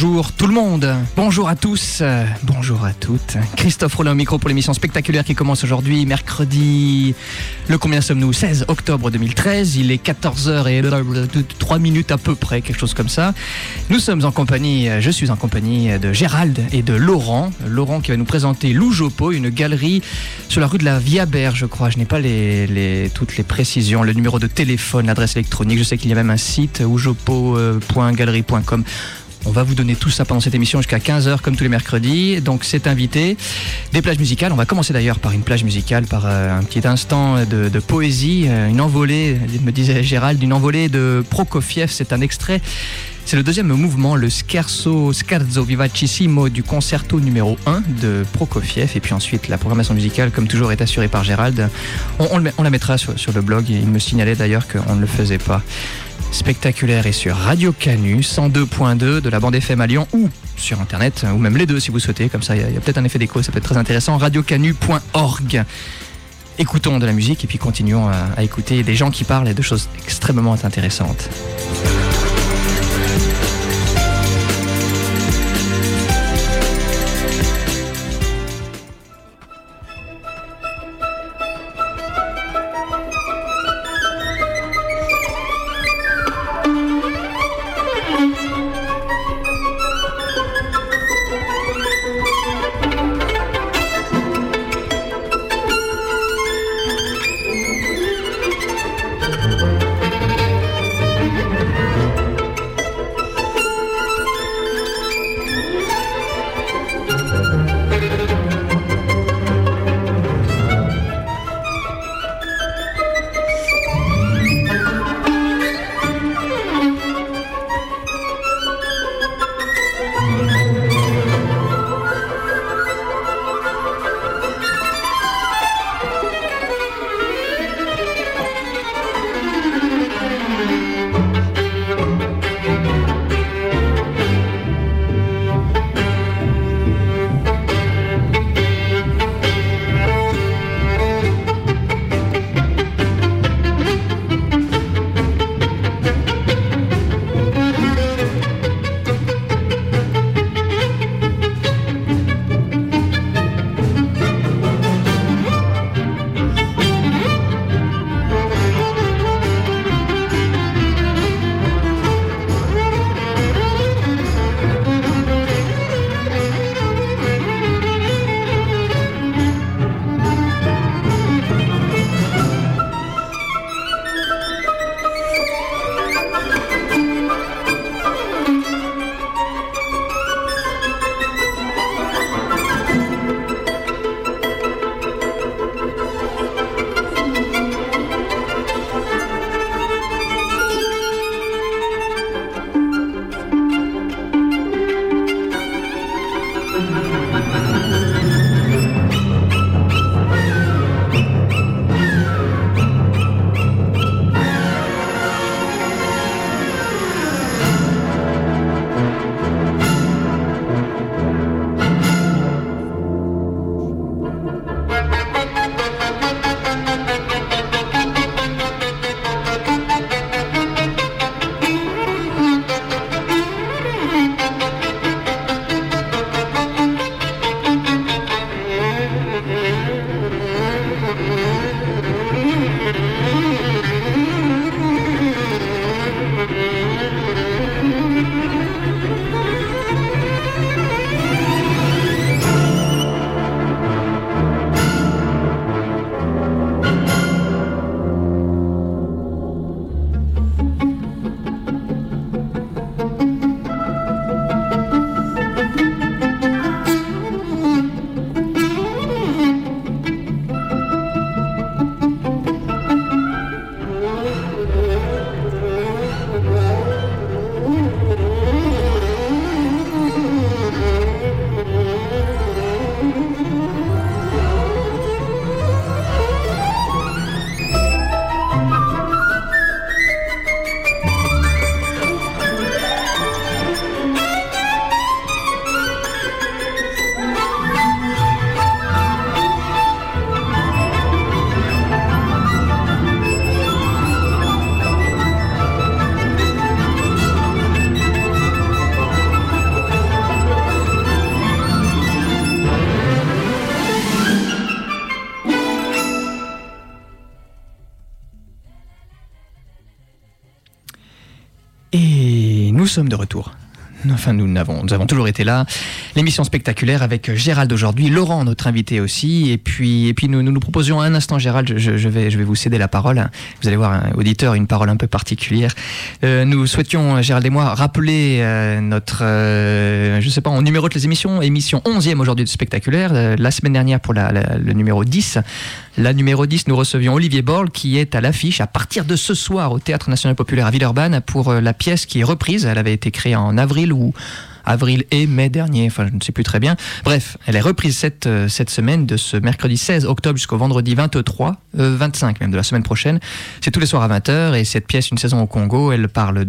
Bonjour tout le monde, bonjour à tous, bonjour à toutes. Christophe Rollin au micro pour l'émission spectaculaire qui commence aujourd'hui, mercredi, le combien sommes-nous ? 16 octobre 2013, il est 14h03 à peu près, quelque chose comme ça. Nous sommes en compagnie, je suis en compagnie de Gérald et de Laurent. Laurent qui va nous présenter Loujopo, une galerie sur la rue de la Viabert, je crois. Je n'ai pas toutes les précisions, le numéro de téléphone, l'adresse électronique. Je sais qu'il y a même un site, loujopo.galerie.com. On va vous donner tout ça pendant cette émission jusqu'à 15h comme tous les mercredis. Donc c'est invité. Des plages musicales. On va commencer d'ailleurs par une plage musicale, par un petit instant de poésie, une envolée, me disait Gérald, une envolée de Prokofiev. C'est un extrait. C'est le deuxième mouvement, le Scherzo Vivacissimo du concerto numéro 1 de Prokofiev. Et puis ensuite, la programmation musicale, comme toujours, est assurée par Gérald. On la mettra sur le blog. Il me signalait d'ailleurs qu'on ne le faisait pas. Spectaculaire est sur Radio Canu 102.2 de la bande FM à Lyon ou sur internet, ou même les deux si vous souhaitez, comme ça il y a peut-être un effet d'écho, ça peut être très intéressant. radiocanu.org. Écoutons de la musique et puis continuons à écouter des gens qui parlent et de choses extrêmement intéressantes. Nous sommes de retour. Enfin, nous avons toujours été là. L'émission spectaculaire avec Gérald aujourd'hui, Laurent, notre invité aussi. Et puis nous proposions un instant, Gérald, je vais vous céder la parole. Vous allez voir, auditeur, une parole un peu particulière. Nous souhaitions, Gérald et moi, rappeler notre, je sais pas, on numérote les émissions. Émission 11e aujourd'hui de spectaculaire. La semaine dernière pour le numéro 10. La numéro 10, nous recevions Olivier Borle qui est à l'affiche à partir de ce soir au Théâtre National Populaire à Villeurbanne pour la pièce qui est reprise. Elle avait été créée en avril ou avril et mai dernier, enfin je ne sais plus très bien. Bref, elle est reprise cette semaine de ce mercredi 16 octobre jusqu'au vendredi 25 même de la semaine prochaine. C'est tous les soirs à 20h et cette pièce, Une saison au Congo, elle parle,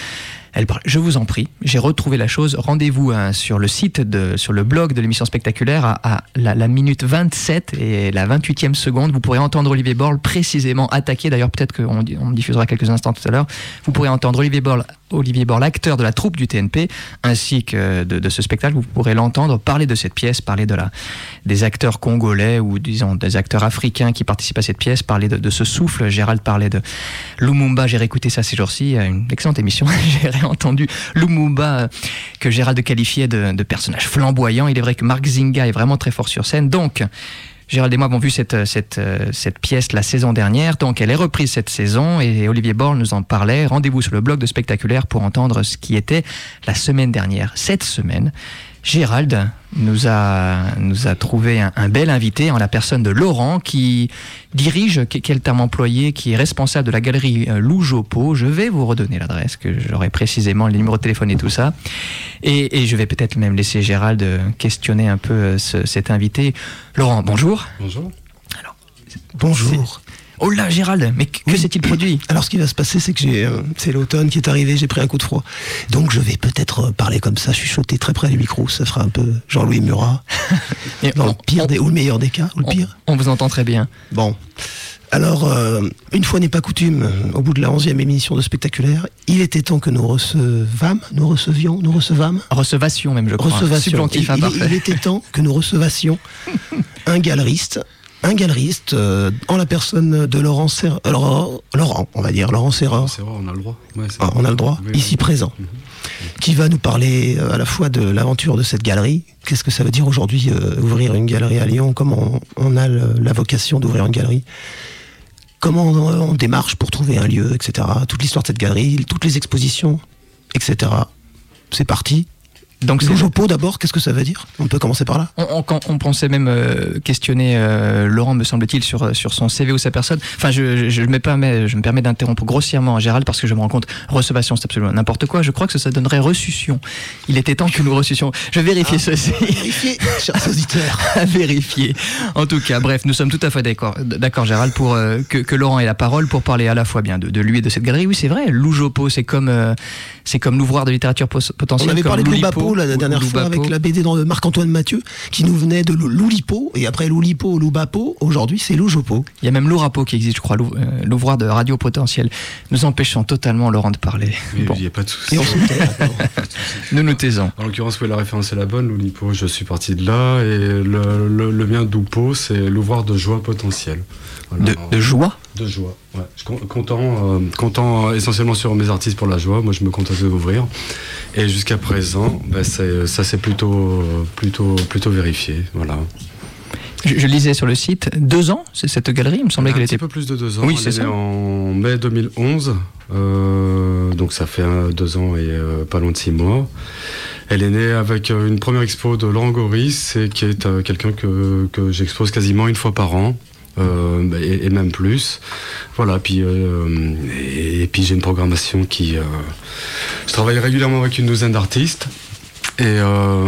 je vous en prie, j'ai retrouvé la chose. Rendez-vous sur le site, sur le blog de l'émission spectaculaire à la minute 27 et la 28e seconde. Vous pourrez entendre Olivier Borle précisément attaquer. D'ailleurs, peut-être qu'on diffusera quelques instants tout à l'heure. Vous pourrez entendre Olivier Borle, acteur de la troupe du TNP, ainsi que de ce spectacle. Vous pourrez l'entendre parler de cette pièce, parler des acteurs congolais ou disons des acteurs africains qui participent à cette pièce, parler de ce souffle. Gérald parlait de Lumumba. J'ai réécouté ça ces jours-ci. Une excellente émission. J'ai réentendu Lumumba que Gérald qualifiait de personnage flamboyant. Il est vrai que Marc Zinga est vraiment très fort sur scène. Donc, Gérald et moi avons vu cette pièce la saison dernière, donc elle est reprise cette saison et Olivier Borle nous en parlait. Rendez-vous sur le blog de Spectaculaire pour entendre ce qui était la semaine dernière. Cette semaine, Gérald nous a trouvé un bel invité en la personne de Laurent qui dirige, quel terme employé, qui est responsable de la galerie Loujopo. Je vais vous redonner l'adresse, que j'aurai précisément, les numéros de téléphone et tout ça. Et je vais peut-être même laisser Gérald questionner un peu cet invité. Laurent, bonjour. Bonjour. Alors, bonjour. Oh là, Gérald, mais que s'est-il produit ? Alors, ce qui va se passer, c'est que c'est l'automne qui est arrivé, j'ai pris un coup de froid. Donc, je vais peut-être parler comme ça, chuchoter très près du micro. Ça fera un peu Jean-Louis Murat. Dans le pire ou le meilleur des cas, ou le pire. On vous entend très bien. Bon. Alors, une fois n'est pas coutume, au bout de la 11e émission de Spectaculaire, il était temps que nous recevâmes Recevassion même, je crois. Subjonctif imparfait. Il était temps que nous recevassions un galeriste en la personne de Laurent Serreur, on va dire, Laurent Serreur. On a le droit. Ouais, on a le droit, oui, ici présent. Qui va nous parler à la fois de l'aventure de cette galerie. Qu'est-ce que ça veut dire aujourd'hui ouvrir une galerie à Lyon ? Comment on a la vocation d'ouvrir une galerie ? Comment on démarche pour trouver un lieu, etc. Toute l'histoire de cette galerie, toutes les expositions, etc. C'est parti. Donc Loujopo d'abord, qu'est-ce que ça veut dire ? On peut commencer par là. On pensait même questionner Laurent, me semble-t-il, sur son CV ou sa personne. Enfin, je me permets d'interrompre grossièrement Gérald parce que je me rends compte, recevation, c'est absolument n'importe quoi. Je crois que ça donnerait reçussion. Il était temps que nous reçussions. Je vais vérifier ceci. Vérifier, chers auditeurs. À vérifier. En tout cas, bref, nous sommes tout à fait d'accord Gérald, pour que Laurent ait la parole pour parler à la fois bien de lui et de cette galerie. Oui, c'est vrai, Loujopo, c'est comme l'ouvroir de littérature potentielle. On avait parlé de Loubapo la dernière fois Loubapo. avec la BD de Marc-Antoine Mathieu qui nous venait de Loulipo et après Loulipo, Loubapo, aujourd'hui c'est Loujopo. Il y a même Lourapo qui existe, je crois, l'ouvroir de radio potentiel. Nous empêchons totalement Laurent de parler. Oui, il n'y a pas de souci. Et on se tait. Nous nous taisons. En l'occurrence, oui, la référence est la bonne. Loulipo, je suis parti de là et le mien d'Oupo, c'est l'ouvroir de joie potentielle. Voilà. De joie ? De joie, ouais. Je suis content essentiellement sur mes artistes pour la joie. Moi, je me contente d'ouvrir. Et jusqu'à présent, ça s'est plutôt vérifié. Voilà. Je lisais sur le site, 2 ans, c'est cette galerie, il me semblait qu'elle était... Un peu plus de 2 ans. Oui, c'est ça. Elle est en mai 2011, donc ça fait 2 ans et pas loin de 6 mois. Elle est née avec une première expo de Laurent Goris, et qui est quelqu'un que j'expose quasiment une fois par an. Et même plus. Voilà, puis j'ai une programmation qui... je travaille régulièrement avec une douzaine d'artistes. Et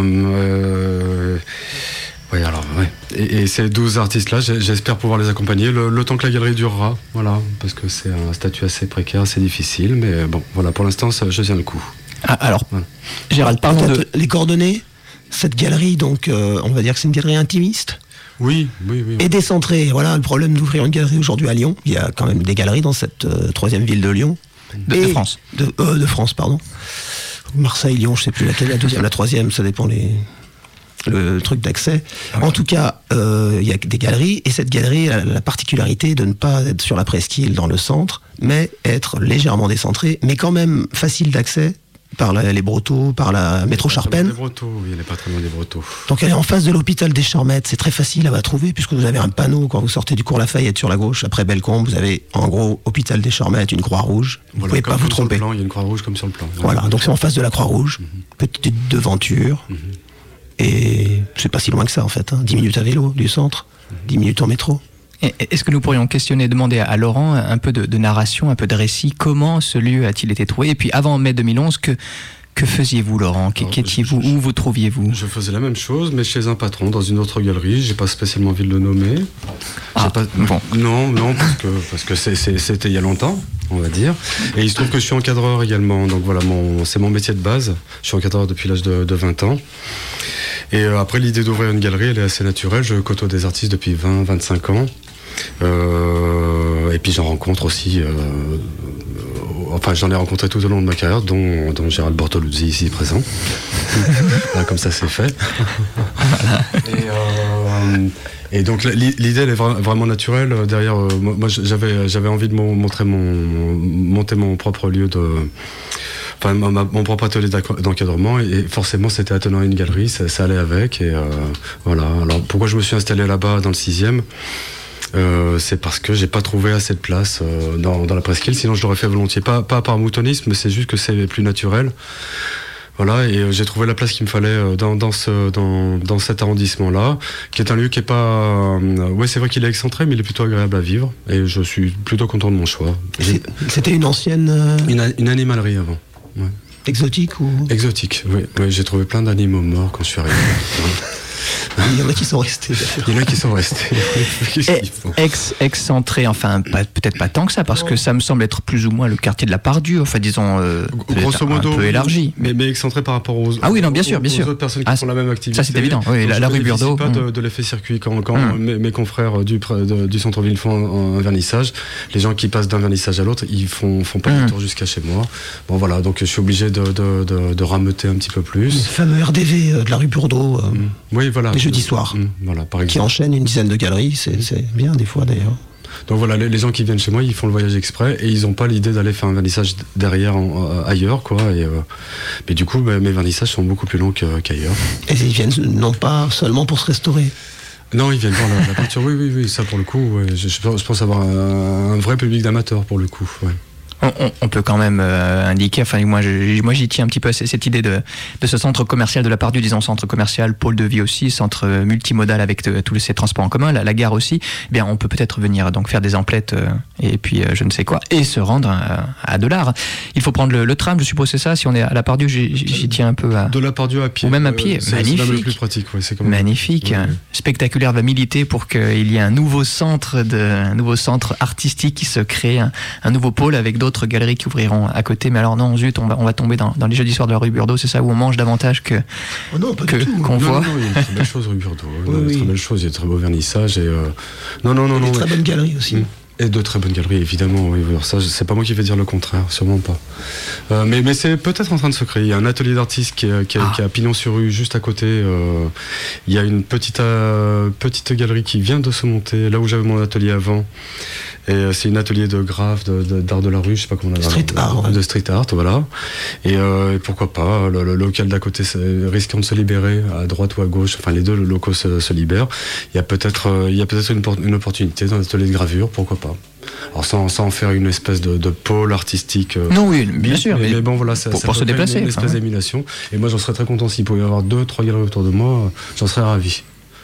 ces 12 artistes-là, j'espère pouvoir les accompagner le temps que la galerie durera. Voilà, parce que c'est un statut assez précaire, assez difficile. Mais bon, voilà, pour l'instant, je tiens le coup. Ah, alors, voilà. Gérald, parlons de... Les coordonnées, cette galerie, donc, on va dire que c'est une galerie intimiste. Oui. Et décentré. Voilà le problème d'ouvrir une galerie aujourd'hui à Lyon. Il y a quand même des galeries dans cette 3e ville de Lyon. De France. De France, pardon. Marseille, Lyon, je ne sais plus laquelle, la 2e, la 3e, ça dépend le truc d'accès. Okay. En tout cas, il y a des galeries, et cette galerie a la particularité de ne pas être sur la presqu'île dans le centre, mais être légèrement décentrée, mais quand même facile d'accès par les Brotteaux, par la métro Charpennes. Les Brotteaux, oui, elle n'est pas très loin des Brotteaux. Donc elle est en face de l'hôpital des Charmettes, c'est très facile à la trouver puisque vous avez un panneau quand vous sortez du cours Lafayette sur la gauche, après Bellecombe, vous avez en gros hôpital des Charmettes, une croix rouge, vous ne pouvez pas vous tromper. Il y a une croix rouge comme sur le plan. Voilà, donc c'est en face de la croix rouge, petite devanture, et c'est pas si loin que ça en fait, 10 minutes à vélo du centre, 10 minutes en métro. Est-ce que nous pourrions demander à Laurent un peu de narration, un peu de récit, comment ce lieu a-t-il été trouvé? Et puis avant mai 2011, que faisiez-vous, Laurent? Qu'étiez-vous? Où vous trouviez-vous? Je faisais la même chose, mais chez un patron, dans une autre galerie. J'ai pas spécialement envie de le nommer. Bon. Non, parce que c'était il y a longtemps, on va dire. Et il se trouve que je suis encadreur également. Donc voilà, c'est mon métier de base. Je suis encadreur depuis l'âge de 20 ans. Et après, l'idée d'ouvrir une galerie, elle est assez naturelle. Je côtoie des artistes depuis 20-25 ans. Et puis j'en rencontre aussi... j'en ai rencontré tout au long de ma carrière, dont Gérald Bortoluzzi ici présent. Là, comme ça, c'est fait. Et donc l'idée elle est vraiment naturelle. Derrière, moi j'avais envie de monter mon propre lieu mon propre atelier d'encadrement, et forcément c'était attenant à une galerie, ça allait avec. Et voilà. Alors pourquoi je me suis installé là-bas dans le 6e? C'est parce que j'ai pas trouvé assez de place dans la presqu'île, sinon je l'aurais fait volontiers, pas par moutonisme, mais c'est juste que c'est plus naturel. Voilà, et j'ai trouvé la place qu'il me fallait dans cet arrondissement-là, qui est un lieu qui est pas... c'est vrai qu'il est excentré, mais il est plutôt agréable à vivre, et je suis plutôt content de mon choix. C'était une ancienne... Une animalerie avant. Ouais. Exotique ou... Exotique, oui. J'ai trouvé plein d'animaux morts quand je suis arrivé. Il y en a qui sont restés. Il y en a qui sont restés. Excentré, enfin peut-être pas tant que ça, parce que ça me semble être plus ou moins le quartier de la Pardieu, enfin disons grosso modo, un peu élargi. Mais excentré par rapport aux bien sûr. Aux autres personnes qui font la même activité. Ça c'est évident. Oui, la rue Burdeau. Pas de l'effet circuit quand mes confrères du centre-ville font un vernissage. Les gens qui passent d'un vernissage à l'autre, ils font pas le tour jusqu'à chez moi. Bon voilà, donc je suis obligé de rameuter un petit peu plus. Le fameux RDV de la rue Burdeau. Oui, voilà. Les jeudis soirs. Voilà, par exemple. Qui enchaîne une dizaine de galeries, c'est bien des fois d'ailleurs. Donc voilà, les gens qui viennent chez moi, ils font le voyage exprès et ils n'ont pas l'idée d'aller faire un vernissage derrière ailleurs, quoi. Mais du coup, mes vernissages sont beaucoup plus longs qu'ailleurs. Et ils viennent non pas seulement pour se restaurer. Non, ils viennent voir la peinture. Oui, ça pour le coup, ouais. Je pense avoir un vrai public d'amateurs pour le coup. Ouais. On peut quand même indiquer, enfin moi j'y tiens un petit peu à cette idée de ce centre commercial de la Pardieu, disons centre commercial, pôle de vie aussi, centre multimodal avec tous ces transports en commun, la gare aussi. Eh bien on peut peut-être venir donc faire des emplettes et puis je ne sais quoi, et se rendre à Delard. Il faut prendre le tram, je suppose, c'est ça. Si on est à la Pardieu, j'y tiens un peu à... De la Pardieu à pied. Ou même à pied, magnifique. C'est le plus pratique, ouais, c'est comme magnifique, ouais. Spectaculaire, va militer pour qu'il y ait un nouveau centre artistique qui se crée, un nouveau pôle avec d'autres galeries qui ouvriront à côté. Mais alors non, zut, on va tomber dans les jeudis soirs de la rue Burdeau, c'est ça, où on mange davantage qu'on voit. Non, il y a une très belle chose rue Burdeau. Il y a très belle chose, il y a de très beaux vernissages et non. Des très bonnes galeries aussi. Et de très bonnes galeries, évidemment. Oui, alors ça, c'est pas moi qui vais dire le contraire, sûrement pas. Mais c'est peut-être en train de se créer. Il y a un atelier d'artistes qui a Pignon-sur-Rue, juste à côté. Il y a une petite galerie qui vient de se monter, là où j'avais mon atelier avant. Et c'est un atelier de graphe, d'art de la rue, je sais pas comment on a street art, ouais. De street art, voilà. Et pourquoi pas, le local d'à côté risquant de se libérer, à droite ou à gauche, enfin les deux locaux se libèrent. Il y a peut-être une opportunité dans l'atelier de gravure, pourquoi pas. Alors sans en faire une espèce de pôle artistique. Non, oui, bien sûr. Mais bon, voilà, ça pour se déplacer. Une espèce d'émulation. Et moi, j'en serais très content s'il pouvait y avoir 2-3 galeries autour de moi. J'en serais ravi.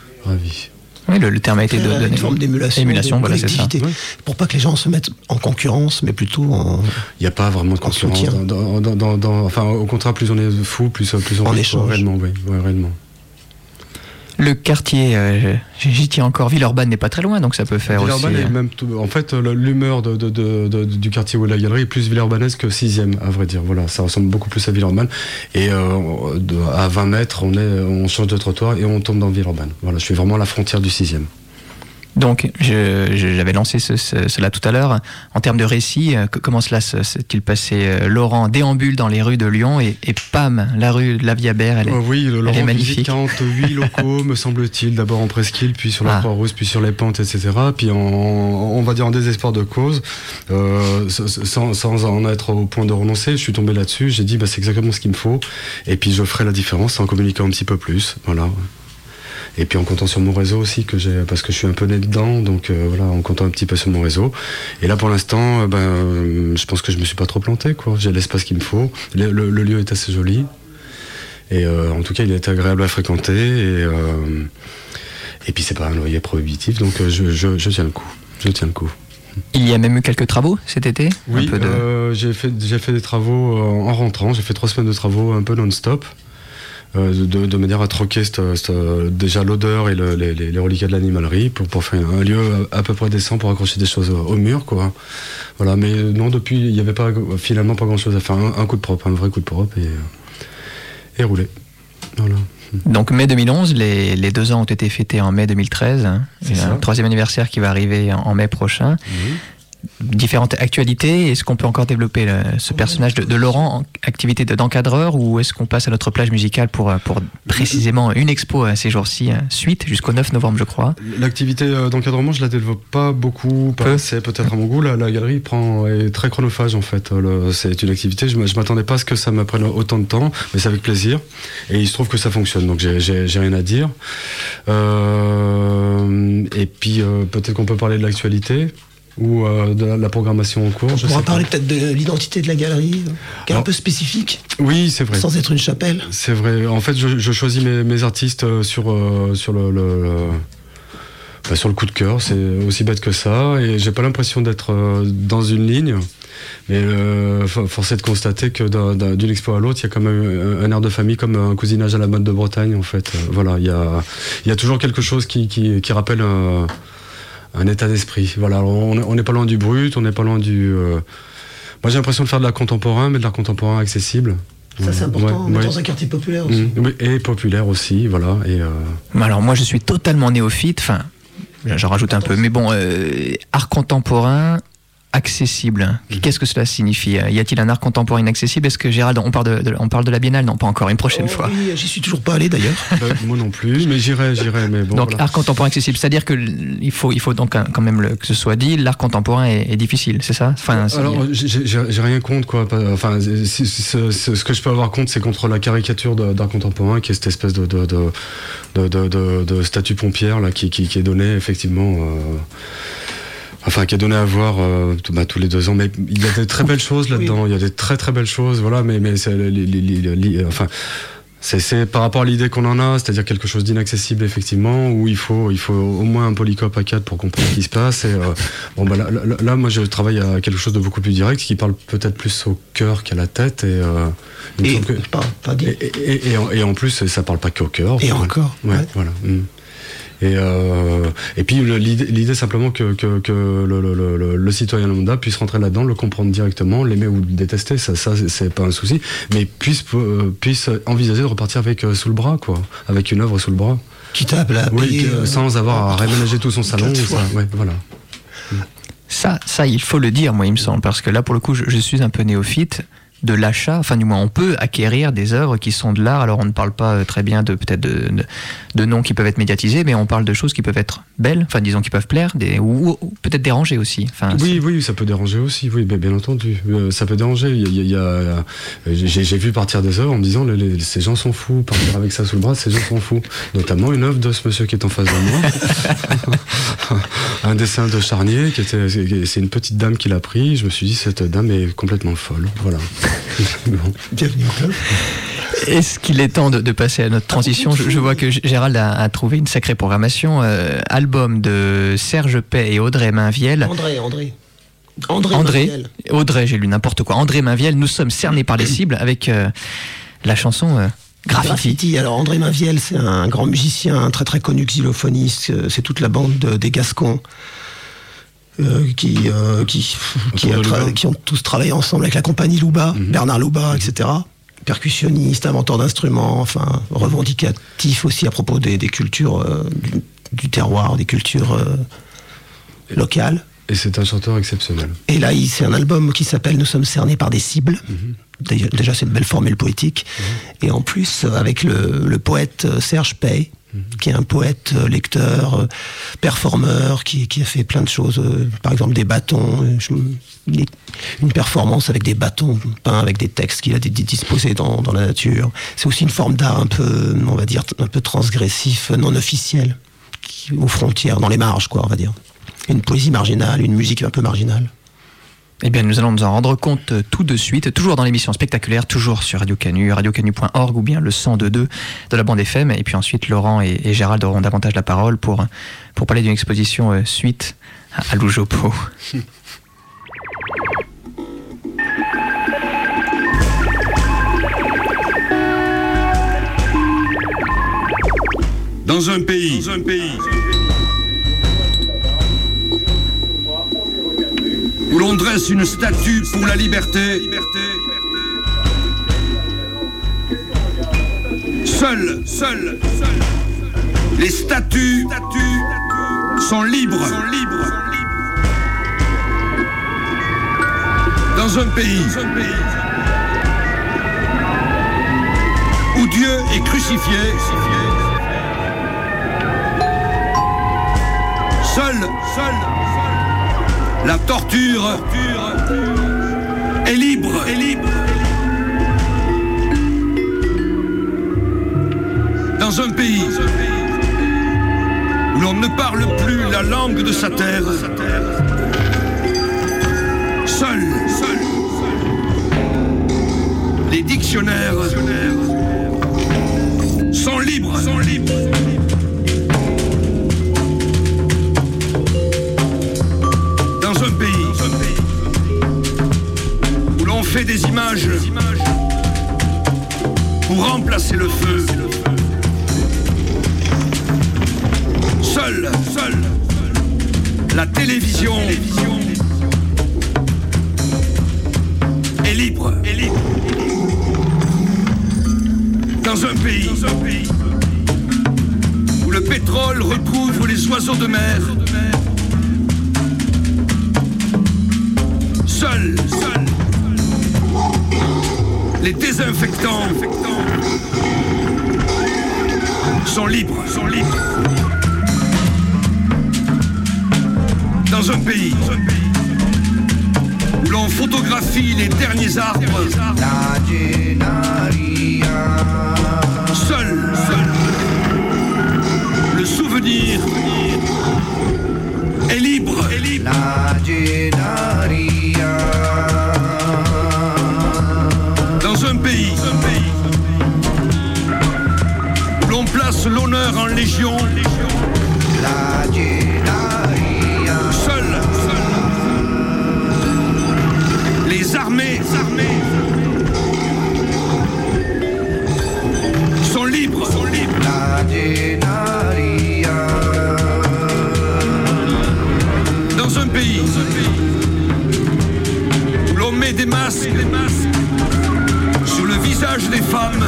Oui, le terme a été donné. Une forme d'émulation, voilà, c'est ça. Oui. Pour pas que les gens se mettent en concurrence, mais plutôt en... Il n'y a pas vraiment de concurrence. Enfin, au contraire, plus on est fou, plus on échange. Réellement, oui, réellement. Le quartier, j'y tiens encore, Villeurbanne n'est pas très loin, donc ça peut faire Villeurbanne aussi... est même en fait, l'humeur du quartier où est la galerie est plus villeurbannaise que 6e, à vrai dire. Voilà, ça ressemble beaucoup plus à Villeurbanne. Et à 20 mètres, on change de trottoir et on tombe dans Villeurbanne. Voilà, je suis vraiment à la frontière du 6e. Donc, j'avais lancé cela tout à l'heure. En termes de récit, comment cela s'est-il passé? Laurent déambule dans les rues de Lyon et pam, la rue de la Viabert, elle est magnifique. 48 locaux, me semble-t-il, d'abord en presqu'île, puis sur la Croix-Rousse, puis sur les pentes, etc. Puis on va dire en désespoir de cause, sans en être au point de renoncer, je suis tombé là-dessus, j'ai dit c'est exactement ce qu'il me faut, et puis je ferai la différence en communiquant un petit peu plus, voilà. Et puis en comptant sur mon réseau aussi, parce que je suis un peu né dedans, donc voilà, en comptant un petit peu sur mon réseau. Et là pour l'instant, je pense que je me suis pas trop planté, quoi. J'ai l'espace qu'il me faut. Le lieu est assez joli. Et en tout cas, il est agréable à fréquenter. Et puis c'est pas un loyer prohibitif, donc je tiens le coup. Je tiens le coup. Il y a même eu quelques travaux cet été? Oui, j'ai fait des travaux en rentrant. J'ai fait 3 semaines de travaux un peu non-stop. De manière à troquer déjà l'odeur et les reliquats de l'animalerie pour faire un lieu à peu près décent pour accrocher des choses au mur, quoi. Voilà, mais non, depuis, il n'y avait finalement pas grand-chose à faire. Un coup de propre, un vrai coup de propre et rouler. Voilà. Donc mai 2011, les 2 ans ont été fêtés en mai 2013. C'est un 3e anniversaire qui va arriver en mai prochain. Mmh. Différentes actualités, est-ce qu'on peut encore développer ce personnage de Laurent en activité d'encadreur, ou est-ce qu'on passe à notre plage musicale pour précisément une expo ces jours-ci, suite jusqu'au 9 novembre je crois? L'activité d'encadrement, je la développe pas beaucoup, c'est peut-être à mon goût, la galerie est très chronophage en fait, c'est une activité, je m'attendais pas à ce que ça me prenne autant de temps, mais c'est avec plaisir, et il se trouve que ça fonctionne, donc j'ai rien à dire. Et puis peut-être qu'on peut parler de l'actualité ou de la programmation en cours. On pourra parler peut-être de l'identité de la galerie, qui est un peu spécifique. Oui, c'est vrai. Sans être une chapelle. C'est vrai. En fait, je choisis mes artistes sur le coup de cœur. C'est aussi bête que ça. Et j'ai pas l'impression d'être dans une ligne. Mais force est de constater que d'une expo à l'autre, il y a quand même un air de famille, comme un cousinage à la mode de Bretagne, en fait. Voilà, il y a toujours quelque chose qui rappelle un état d'esprit. Voilà, alors on n'est pas loin du brut, on n'est pas loin du... Moi j'ai l'impression de faire de l'art contemporain, mais de l'art contemporain accessible. Ça c'est important, dans un quartier populaire aussi. Oui, et populaire aussi, voilà. Alors moi je suis totalement néophyte, enfin j'en rajoute un peu, mais bon, art contemporain accessible, qu'est-ce que cela signifie? Y a-t-il un art contemporain inaccessible? Est-ce que Gérald, on parle de la Biennale? Non, pas encore, une prochaine fois. Oui, j'y suis toujours pas allé d'ailleurs. Moi non plus, mais j'irai, mais bon. Donc voilà. Art contemporain accessible, c'est-à-dire que il faut donc quand même que ce soit dit, l'art contemporain est difficile, c'est ça? Enfin, alors j'ai rien contre, quoi. Enfin, ce que je peux avoir contre, c'est contre la caricature d'art contemporain, qui est cette espèce de statue pompière là, qui est donnée effectivement. Enfin, qui est donné à voir tous les 2 ans, mais il y a des très belles choses là-dedans. Oui. Il y a des très très belles choses, voilà. Mais c'est c'est par rapport à l'idée qu'on en a, c'est-à-dire quelque chose d'inaccessible effectivement, où il faut au moins un polycope à 4 pour comprendre ce qui se passe. Et là, moi, je travaille à quelque chose de beaucoup plus direct, qui parle peut-être plus au cœur qu'à la tête. Et en plus, ça parle pas qu'au cœur. Et encore. Ouais. Voilà. Et puis l'idée simplement que le citoyen lambda puisse rentrer là-dedans, le comprendre directement, l'aimer ou le détester, ça c'est pas un souci, mais puisse envisager de repartir avec sous le bras, quoi, avec une œuvre sous le bras. Quitte à payer, sans avoir à réménager tout son salon. Voilà. Ça, il faut le dire, moi, il me semble, parce que là, pour le coup, je suis un peu néophyte de l'achat, enfin du moins on peut acquérir des œuvres qui sont de l'art. Alors on ne parle pas très bien peut-être de noms qui peuvent être médiatisés, mais on parle de choses qui peuvent être belles, enfin disons qui peuvent plaire, ou peut-être déranger aussi. Enfin, oui, ça peut déranger aussi, oui, bien entendu. Ça peut déranger. J'ai vu partir des œuvres en me disant ces gens sont fous, partir avec ça sous le bras, ces gens sont fous. Notamment une œuvre de ce monsieur qui est en face de moi. Un dessin de Charnier, c'est une petite dame qui l'a pris. Je me suis dit, cette dame est complètement folle. Voilà. Bon. Bienvenue au club. Est-ce qu'il est temps de passer à notre transition? Je vois que Gérald a trouvé une sacrée programmation. Album de Serge Pey et Audrey Mainvielle. André. Audrey, j'ai lu n'importe quoi. André Mainvielle, nous sommes cernés par les cibles avec la chanson Graffiti. Alors André Mainvielle, c'est un grand musicien, très très connu xylophoniste. C'est toute la bande des Gascons. Qui ont tous travaillé ensemble avec la compagnie Louba, Bernard Louba, etc. Percussionniste, inventeur d'instruments, enfin revendicatif aussi à propos des cultures du terroir, des cultures locales. Et c'est un chanteur exceptionnel. Et là, c'est un album qui s'appelle « Nous sommes cernés par des cibles ». Déjà, c'est une belle formule poétique. Et en plus, avec le poète Serge Pey, qui est un poète, lecteur, performeur, qui a fait plein de choses. Par exemple, des bâtons. Une performance avec des bâtons peints avec des textes qu'il a disposés dans la nature. C'est aussi une forme d'art un peu, on va dire, un peu transgressif, non officiel, aux frontières, dans les marges, quoi, on va dire. Une poésie marginale, une musique un peu marginale. Eh bien, nous allons nous en rendre compte tout de suite, toujours dans l'émission Spectaculaire, toujours sur Radio Canu, radiocanu.org ou bien le 102.2 de la bande FM. Et puis ensuite, Laurent et Gérald auront davantage la parole pour parler d'une exposition suite à Loujopo. Dans un pays. Où l'on dresse une statue pour la liberté. Seules les statues sont libres. Dans un pays où Dieu est crucifié. Seule la torture est libre. Dans un pays où l'on ne parle plus la langue de sa terre, seuls les dictionnaires sont libres. Dans un pays où l'on fait des images pour remplacer le feu. Seule la télévision est libre. Dans un pays où le pétrole recouvre les oiseaux de mer. Seuls les désinfectants sont libres. Dans un pays où l'on photographie les derniers arbres, seul le souvenir est libre. Dans un pays où l'on place l'honneur en légion, seuls les armées sont libres. Dans un pays où l'on met des masques sur le visage des femmes,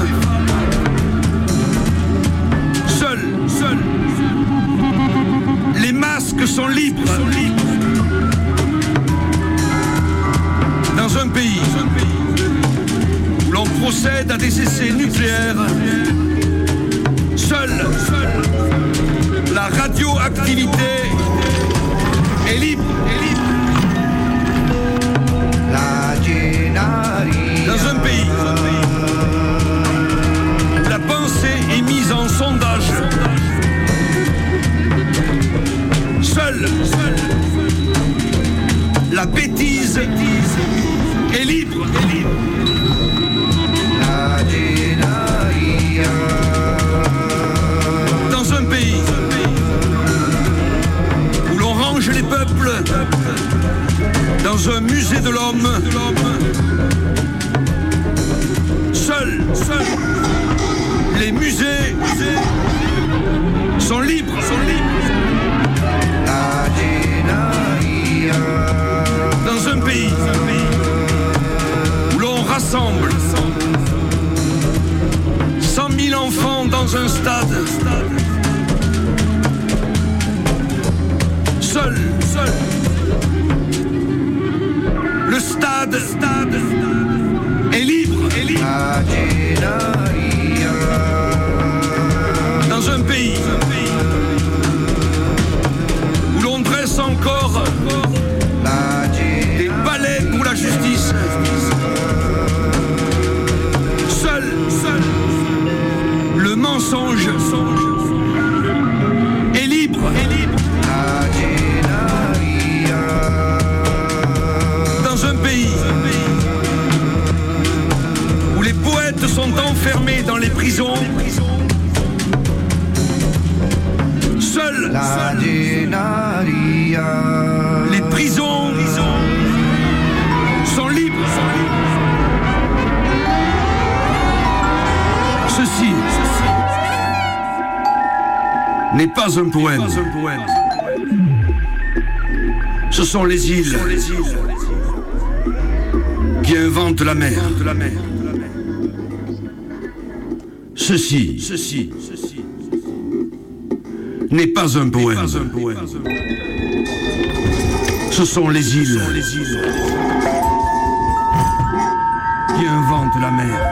seuls les masques sont libres. Dans un pays où l'on procède à des essais nucléaires, seule la radioactivité est libre. Dans un pays où la pensée est mise en sondage, seule la bêtise est libre. Dans un pays où l'on range les peuples dans un musée de l'homme, seuls les musées sont libres. Dans un pays où l'on rassemble 100 000 enfants dans un stade, seul. Le stade est libre. Dans un pays où l'on dresse encore des palais pour la justice. Seul le mensonge est libre. Dans un pays où les poètes sont enfermés dans les prisons, seules les prisons sont libres. Ceci n'est pas un poème. Ce sont les îles qui inventent la mer. Ceci n'est pas un poème. Ce sont les îles qui inventent la mer.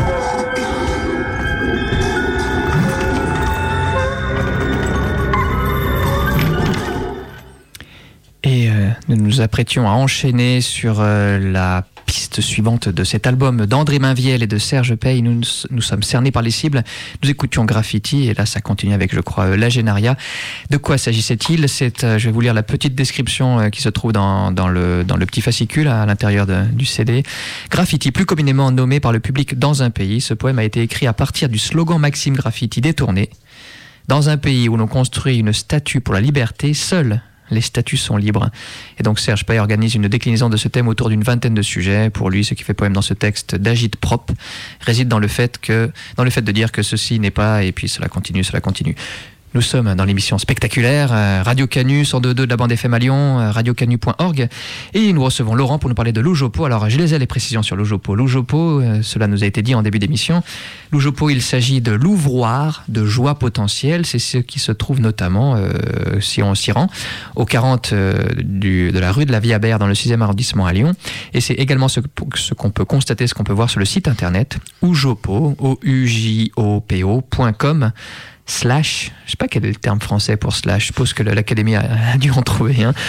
Et nous nous apprêtions à enchaîner sur la piste suivante de cet album d'André Mainviel et de Serge Pey. Nous sommes cernés par les cibles. Nous écoutions Graffiti et là ça continue avec, je crois, La Génaria. De quoi s'agissait-il ? Je vais vous lire la petite description qui se trouve dans le petit fascicule à l'intérieur du CD. Graffiti, plus communément nommé par le public Dans un pays. Ce poème a été écrit à partir du slogan Maxime Graffiti détourné. Dans un pays où l'on construit une statue pour la liberté, seuls les statuts sont libres. Et donc Serge Pey organise une déclinaison de ce thème autour d'une vingtaine de sujets. Pour lui, ce qui fait poème dans ce texte d'agite propre réside dans le fait de dire que ceci n'est pas, et puis cela continue. Nous sommes dans l'émission spectaculaire, Radio Canu 102.2 de la bande FM à Lyon, radiocanu.org, et nous recevons Laurent pour nous parler de Loujopo. Alors, je les ai les précisions sur Loujopo. Loujopo, cela nous a été dit en début d'émission. Loujopo, il s'agit de l'ouvroir de joie potentielle. C'est ce qui se trouve notamment, si on s'y rend, au 40 de la rue de la Viabert dans le 6e arrondissement à Lyon. Et c'est également ce qu'on peut constater, ce qu'on peut voir sur le site internet oujopo, oujopo.com. / je sais pas quel est le terme français pour /, je suppose que l'Académie a dû en trouver un,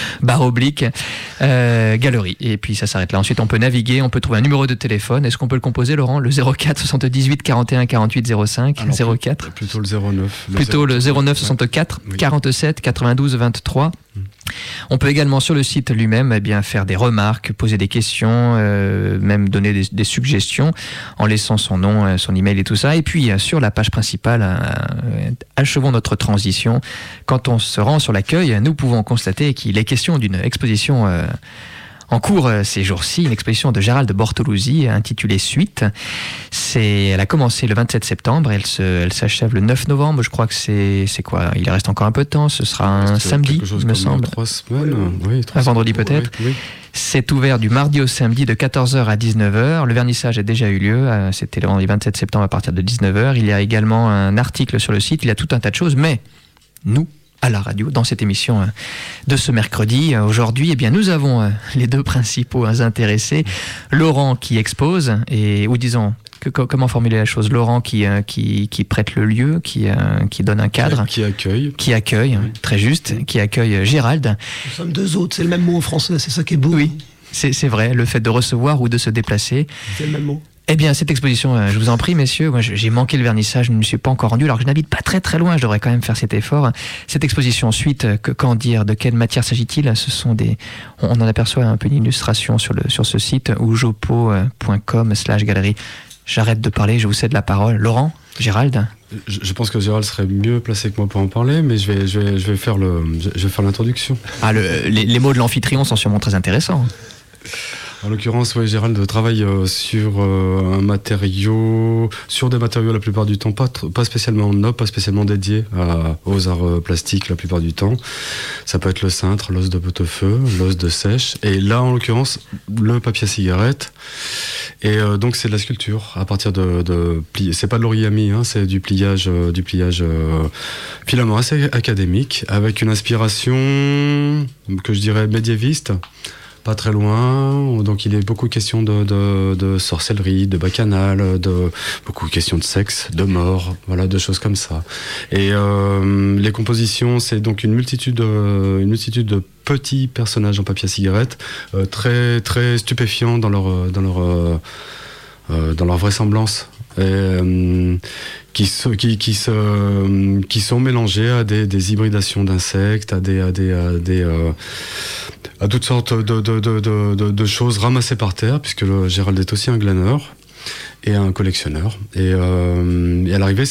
/ galerie, et puis ça s'arrête là. Ensuite on peut naviguer, on peut trouver un numéro de téléphone. Est-ce qu'on peut le composer, Laurent? Le 04 78 41 48 05. Alors, 04 plutôt le 09 plutôt le 09 64 47 92 23. On peut également sur le site lui-même faire des remarques, poser des questions, même donner des suggestions en laissant son nom, son email et tout ça. Et puis sur la page principale, achevons notre transition. Quand on se rend sur l'accueil, nous pouvons constater qu'il est question d'une exposition en cours ces jours-ci, une exposition de Gérald Bortoluzzi intitulée Suite. Elle a commencé le 27 septembre, elle s'achève le 9 novembre, je crois que c'est quoi ? Il reste encore un peu de temps, ce sera un samedi, il me semble. 3 semaines, oui. Un vendredi peut-être. Oui. C'est ouvert du mardi au samedi de 14h à 19h. Le vernissage a déjà eu lieu, c'était le vendredi 27 septembre à partir de 19h. Il y a également un article sur le site, il y a tout un tas de choses, mais nous, à la radio, dans cette émission de ce mercredi. Aujourd'hui, nous avons les deux principaux intéressés. Laurent qui expose, ou disons, comment formuler la chose ? Laurent qui prête le lieu, qui donne un cadre. Qui accueille. Oui. Très juste, qui accueille Gérald. Nous sommes deux autres, c'est le même mot en français, c'est ça qui est beau. Oui, c'est vrai, le fait de recevoir ou de se déplacer. C'est le même mot. Cette exposition, je vous en prie, messieurs, moi j'ai manqué le vernissage, je ne me suis pas encore rendu, alors que je n'habite pas très très loin, je devrais quand même faire cet effort. Cette exposition Suite, qu'en dire, de quelle matière s'agit-il ? Ce sont on en aperçoit un peu une illustration sur ce site, oujopo.com / galerie. J'arrête de parler, je vous cède la parole. Laurent, Gérald ? Je pense que Gérald serait mieux placé que moi pour en parler, mais je vais faire l'introduction. Les mots de l'amphitryon sont sûrement très intéressants. En l'occurrence, Gérald travaille sur des matériaux la plupart du temps, pas spécialement nobles, pas spécialement dédiés aux arts plastiques la plupart du temps. Ça peut être le cintre, l'os de pot-au-feu, l'os de sèche, et là en l'occurrence le papier à cigarette. Et donc c'est de la sculpture à partir de c'est pas de l'origami, hein, c'est du pliage finalement assez académique, avec une inspiration que je dirais médiéviste. Pas très loin, donc il est beaucoup question de sorcellerie, de bacchanal, beaucoup question de sexe, de mort, voilà, de choses comme ça. Et les compositions, c'est donc une multitude de petits personnages en papier à cigarette, très très stupéfiants dans leur vraisemblance. Qui sont mélangés à des hybridations d'insectes, à toutes sortes de choses ramassées par terre, puisque Gérald est aussi un glaneur et un collectionneur. Et à l'arrivée,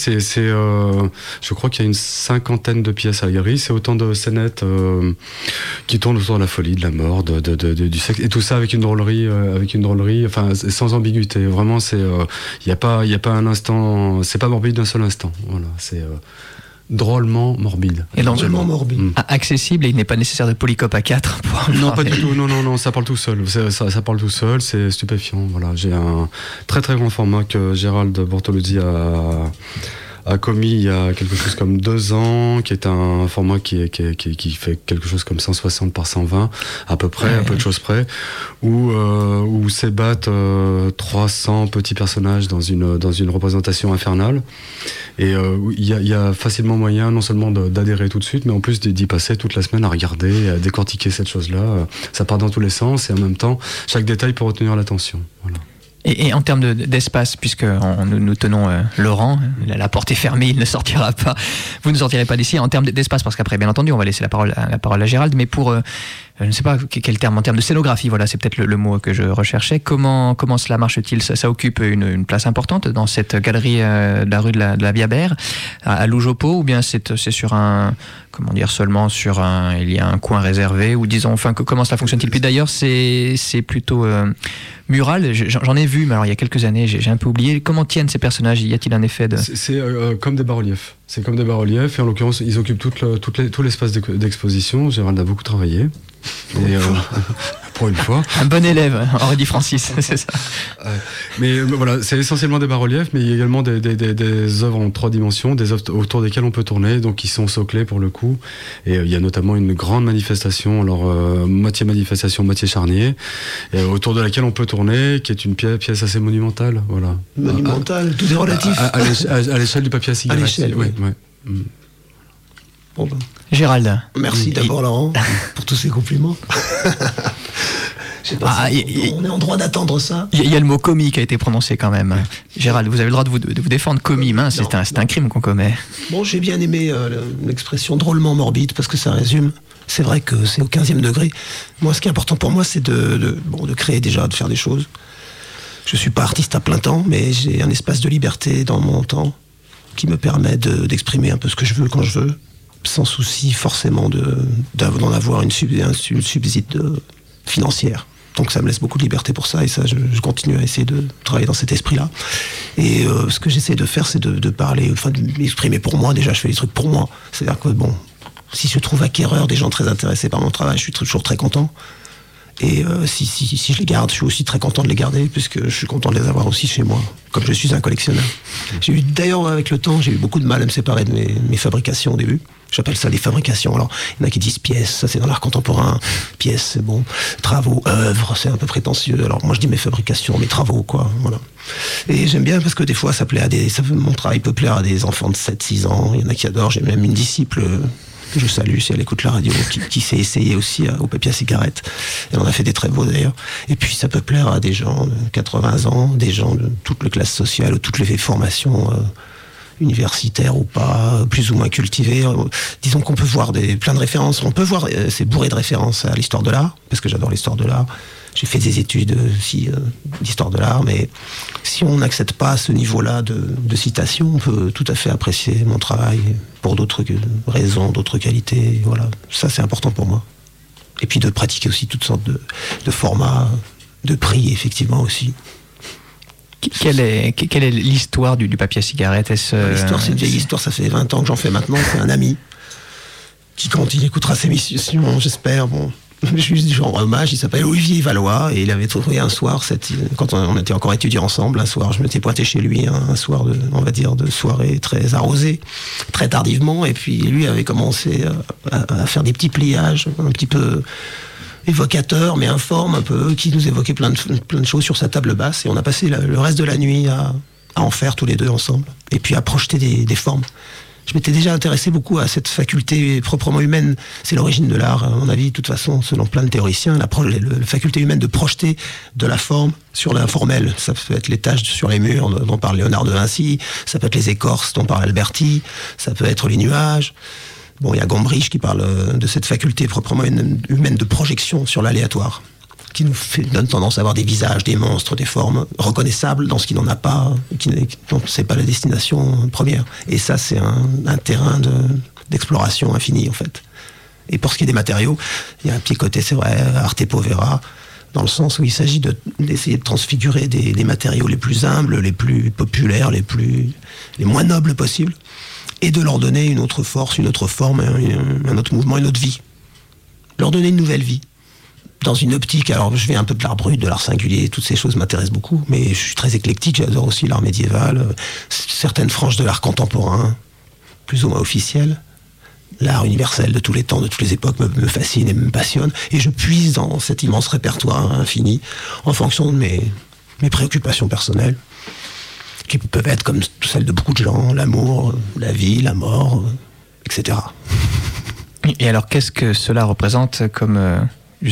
je crois qu'il y a une 50aine de pièces à la galerie. C'est autant de scénettes qui tournent autour de la folie, de la mort, du sexe, et tout ça avec une drôlerie, enfin sans ambiguïté. Vraiment, il y a pas un instant, c'est pas morbide d'un seul instant. Voilà, c'est drôlement morbide. Et donc, drôlement morbide. Accessible, et il n'est pas nécessaire de polycope à 4 pour non, pas du tout. Non, ça parle tout seul. Ça parle tout seul, c'est stupéfiant. Voilà, j'ai un très très grand format que Gérald Bortoluzzi a commis il y a quelque chose comme 2 ans, qui est un format qui fait quelque chose comme 160 par 120 à peu près, à peu de choses près, où s'ébattent 300 petits personnages dans une représentation infernale, et il y a facilement moyen non seulement d'adhérer tout de suite, mais en plus d'y passer toute la semaine à regarder, à décortiquer cette chose-là. Ça part dans tous les sens, et en même temps chaque détail peut retenir l'attention. Voilà. Et en termes d'espace, puisque nous tenons Laurent, la porte est fermée, il ne sortira pas, vous ne sortirez pas d'ici. En termes d'espace, parce qu'après, bien entendu, on va laisser la parole à Gérald, mais pour, je ne sais pas quel terme, en termes de scénographie, voilà, c'est peut-être le mot que je recherchais. Comment cela marche-t-il ? Ça occupe une place importante dans cette galerie de la rue de la Biabert, à Loujopo, ou bien c'est sur seulement sur il y a un coin réservé, ou disons, enfin, comment cela fonctionne-t-il ? Puis d'ailleurs, c'est plutôt mural, j'en ai vu, mais alors il y a quelques années, j'ai un peu oublié. Comment tiennent ces personnages ? Y a-t-il un effet de... C'est comme des bas-reliefs. C'est comme des bas-reliefs, et en l'occurrence, ils occupent tout l'espace d'exposition. Gérald a beaucoup travaillé. Et, pour une fois. Un bon élève, Henri Di Francis, c'est ça. Mais voilà, c'est essentiellement des bas-reliefs, mais il y a également des œuvres en 3 dimensions, des œuvres autour desquelles on peut tourner, donc qui sont soclées pour le coup. Et il y a notamment une grande manifestation, alors moitié manifestation, moitié charnier, et autour de laquelle on peut tourner, qui est une pièce assez monumentale. Voilà. Monumentale, tout est relatif. À l'échelle du papier à cigarette. À l'échelle, oui. Bon, Gérald. Merci d'abord, Laurent, pour tous ces compliments. Je sais pas on est en droit d'attendre ça. Il y a le mot commis qui a été prononcé quand même. Gérald, vous avez le droit de vous défendre. Commis, c'est un crime qu'on commet. Bon, j'ai bien aimé l'expression drôlement morbide, parce que ça résume. C'est vrai que c'est au 15e degré. Moi, ce qui est important pour moi, c'est de créer déjà, de faire des choses. Je suis pas artiste à plein temps, mais j'ai un espace de liberté dans mon temps qui me permet d'exprimer un peu ce que je veux quand je veux, sans souci forcément d'en avoir une subside financière. Donc ça me laisse beaucoup de liberté pour ça, et ça je continue à essayer de travailler dans cet esprit-là. Et ce que j'essaie de faire, c'est de parler, enfin de m'exprimer pour moi. Déjà, je fais des trucs pour moi. C'est-à-dire que si je trouve acquéreur des gens très intéressés par mon travail, je suis toujours très content. Et si je les garde, je suis aussi très content de les garder, puisque je suis content de les avoir aussi chez moi, comme je suis un collectionneur. D'ailleurs, avec le temps, j'ai eu beaucoup de mal à me séparer de mes fabrications au début. J'appelle ça les fabrications. Alors, il y en a qui disent pièces, ça c'est dans l'art contemporain. Pièces, c'est bon. Travaux, œuvres, c'est un peu prétentieux. Alors, moi je dis mes fabrications, mes travaux, quoi. Voilà. Et j'aime bien parce que des fois, mon travail peut plaire à des enfants de 7-6 ans. Il y en a qui adorent. J'ai même une disciple que je salue si elle écoute la radio, qui s'est essayée aussi au papier à cigarette. Elle en a fait des très beaux d'ailleurs. Et puis ça peut plaire à des gens de 80 ans, des gens de toutes les classes sociales, toutes les formations universitaires ou pas, plus ou moins cultivées. Disons qu'on peut voir plein de références. On peut voir, c'est bourré de références à l'histoire de l'art, parce que j'adore l'histoire de l'art. J'ai fait des études aussi d'histoire de l'art, mais si on n'accède pas à ce niveau-là de citation, on peut tout à fait apprécier mon travail pour d'autres raisons, d'autres qualités. Voilà, ça c'est important pour moi. Et puis de pratiquer aussi toutes sortes de formats, de prix effectivement aussi. Quelle est l'histoire du papier à cigarette ? L'histoire, c'est une vieille histoire, ça fait 20 ans que j'en fais maintenant. C'est un ami qui, quand il écoutera ces missions, j'espère, juste du genre hommage, il s'appelle Olivier Valois, et il avait trouvé un soir, quand on était encore étudiants ensemble, un soir, je m'étais pointé chez lui, un soir de soirée très arrosée, très tardivement, et puis lui avait commencé à faire des petits pliages, un petit peu évocateurs, mais informes un peu, qui nous évoquaient plein de choses sur sa table basse, et on a passé le reste de la nuit à en faire tous les deux ensemble, et puis à projeter des formes. Je m'étais déjà intéressé beaucoup à cette faculté proprement humaine. C'est l'origine de l'art, à mon avis, de toute façon, selon plein de théoriciens. La faculté humaine de projeter de la forme sur l'informel. Ça peut être les taches sur les murs dont parle Léonard de Vinci, ça peut être les écorces dont parle Alberti, ça peut être les nuages. Bon, il y a Gombrich qui parle de cette faculté proprement humaine de projection sur l'aléatoire, qui nous donne tendance à avoir des visages, des monstres, des formes reconnaissables dans ce qui n'en a pas, dont c'est pas la destination première. Et ça, c'est un terrain d'exploration infinie, en fait. Et pour ce qui est des matériaux, il y a un petit côté, c'est vrai, arte povera, dans le sens où il s'agit d'essayer de transfigurer des matériaux les plus humbles, les plus populaires, les moins nobles possibles, et de leur donner une autre force, une autre forme, un autre mouvement, une autre vie. Leur donner une nouvelle vie. Dans une optique, alors je vais un peu de l'art brut, de l'art singulier, toutes ces choses m'intéressent beaucoup, mais je suis très éclectique, j'adore aussi l'art médiéval, certaines franges de l'art contemporain, plus ou moins officiel. L'art universel de tous les temps, de toutes les époques me fascine et me passionne, et je puise dans cet immense répertoire infini en fonction de mes préoccupations personnelles, qui peuvent être comme celles de beaucoup de gens, l'amour, la vie, la mort, etc. Et alors, qu'est-ce que cela représente comme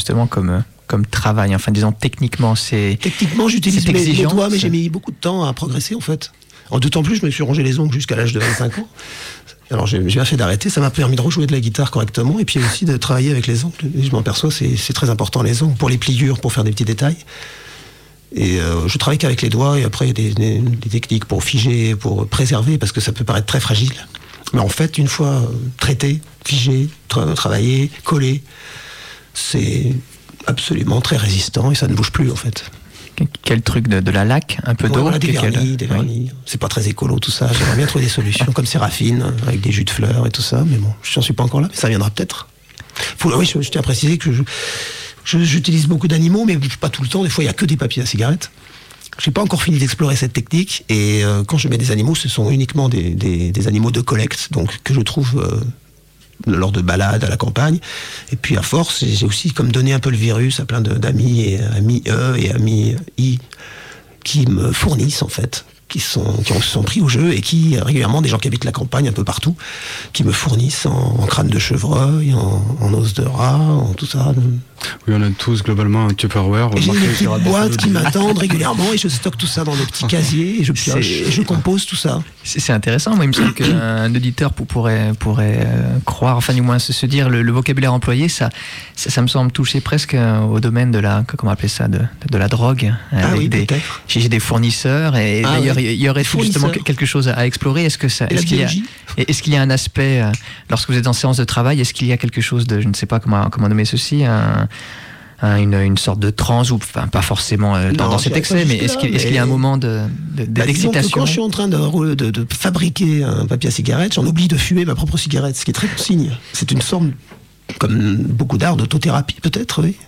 travail, enfin disons techniquement, Techniquement, j'utilise mes doigts, mais j'ai mis beaucoup de temps à progresser en fait. D'autant plus, je me suis rongé les ongles jusqu'à l'âge de 25 ans. Alors j'ai bien fait d'arrêter, ça m'a permis de rejouer de la guitare correctement, et puis aussi de travailler avec les ongles. Et je m'en perçois, c'est très important les ongles, pour les pliures, pour faire des petits détails. Et je travaille qu'avec les doigts, et après il y a des techniques pour figer, pour préserver, parce que ça peut paraître très fragile. Mais en fait, une fois traité, figé, travaillé, collé, c'est absolument très résistant et ça ne bouge plus en fait. Quel truc de la laque, un peu d'eau, voilà, des vernis. Oui. C'est pas très écolo tout ça, j'aimerais bien trouver des solutions comme Séraphine, avec des jus de fleurs et tout ça, mais bon, j'en suis pas encore là, mais ça viendra peut-être. Oui, je tiens à préciser que j'utilise beaucoup d'animaux, mais pas tout le temps, des fois il n'y a que des papiers à cigarette. J'ai pas encore fini d'explorer cette technique, et quand je mets des animaux, ce sont uniquement des animaux de collecte, donc que je trouve lors de balades à la campagne. Et puis à force, j'ai aussi comme donné un peu le virus à plein d'amis et amis et amis qui me fournissent en fait, qui se sont pris au jeu, et qui régulièrement, des gens qui habitent la campagne un peu partout, qui me fournissent en crâne de chevreuil, en os de rat, en tout ça. Oui, on a tous globalement un Tupperware. J'ai des petites boîtes qui m'attendent régulièrement, et je stocke tout ça dans des petits casiers, et je pioche, et je compose tout ça. C'est intéressant. Moi, il me semble qu'un auditeur pourrait croire, enfin du moins se dire, le vocabulaire employé, ça me semble toucher presque au domaine de la, comment appeler ça, de la drogue. Oui, peut-être. J'ai des fournisseurs, et d'ailleurs, il y aurait justement quelque chose à explorer. Est-ce qu'il y a un aspect, lorsque vous êtes en séance de travail, est-ce qu'il y a quelque chose de, je ne sais pas comment nommer ceci, une sorte de transe, ou enfin, pas forcément dans cet excès, mais est-ce qu'il y a un moment d'excitation? Quand je suis en train de fabriquer un papier à cigarette, j'en oublie de fumer ma propre cigarette, ce qui est très bon signe. C'est une forme, comme beaucoup d'art, d'autothérapie peut-être, oui.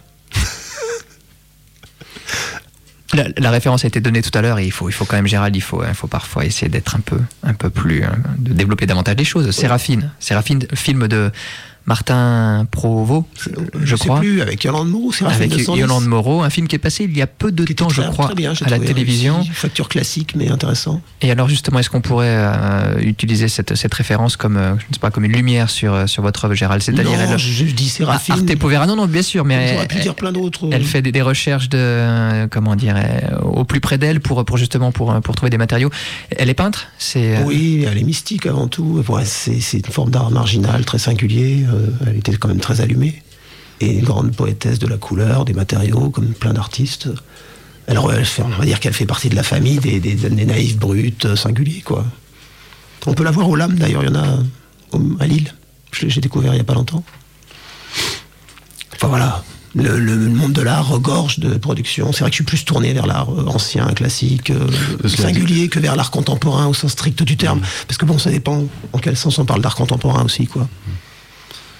La référence a été donnée tout à l'heure, et il faut quand même, Gérald, il faut parfois essayer d'être un peu plus, de développer davantage les choses. Séraphine, film de Martin Provost, je crois. Je sais plus, avec Yolande Moreau. Avec Yolande Moreau, un film qui est passé il y a peu de temps, je crois, à la télévision. Réussi. Facture classique, mais intéressant. Et alors justement, est-ce qu'on pourrait utiliser cette référence comme, je ne sais pas, comme une lumière sur votre œuvre, Gérald? C'est-à-dire, je dis Séraphine. Arte Povera, non, bien sûr, mais j'aurais pu dire plein d'autres. Elle fait des recherches comment dire, au plus près d'elle pour justement pour trouver des matériaux. Elle est peintre, Oui, elle est mystique avant tout. Ouais, c'est une forme d'art marginal très singulier. Elle était quand même très allumée, et une grande poétesse de la couleur, des matériaux, comme plein d'artistes. Alors on va dire qu'elle fait partie de la famille des naïfs bruts singuliers, quoi. On peut la voir au LAM d'ailleurs, il y en a à Lille, j'ai découvert il n'y a pas longtemps. Enfin voilà, le monde de l'art regorge de production. C'est vrai que je suis plus tourné vers l'art ancien, classique, singulier, que vers l'art contemporain au sens strict du terme, parce que bon, ça dépend en quel sens on parle d'art contemporain aussi, quoi.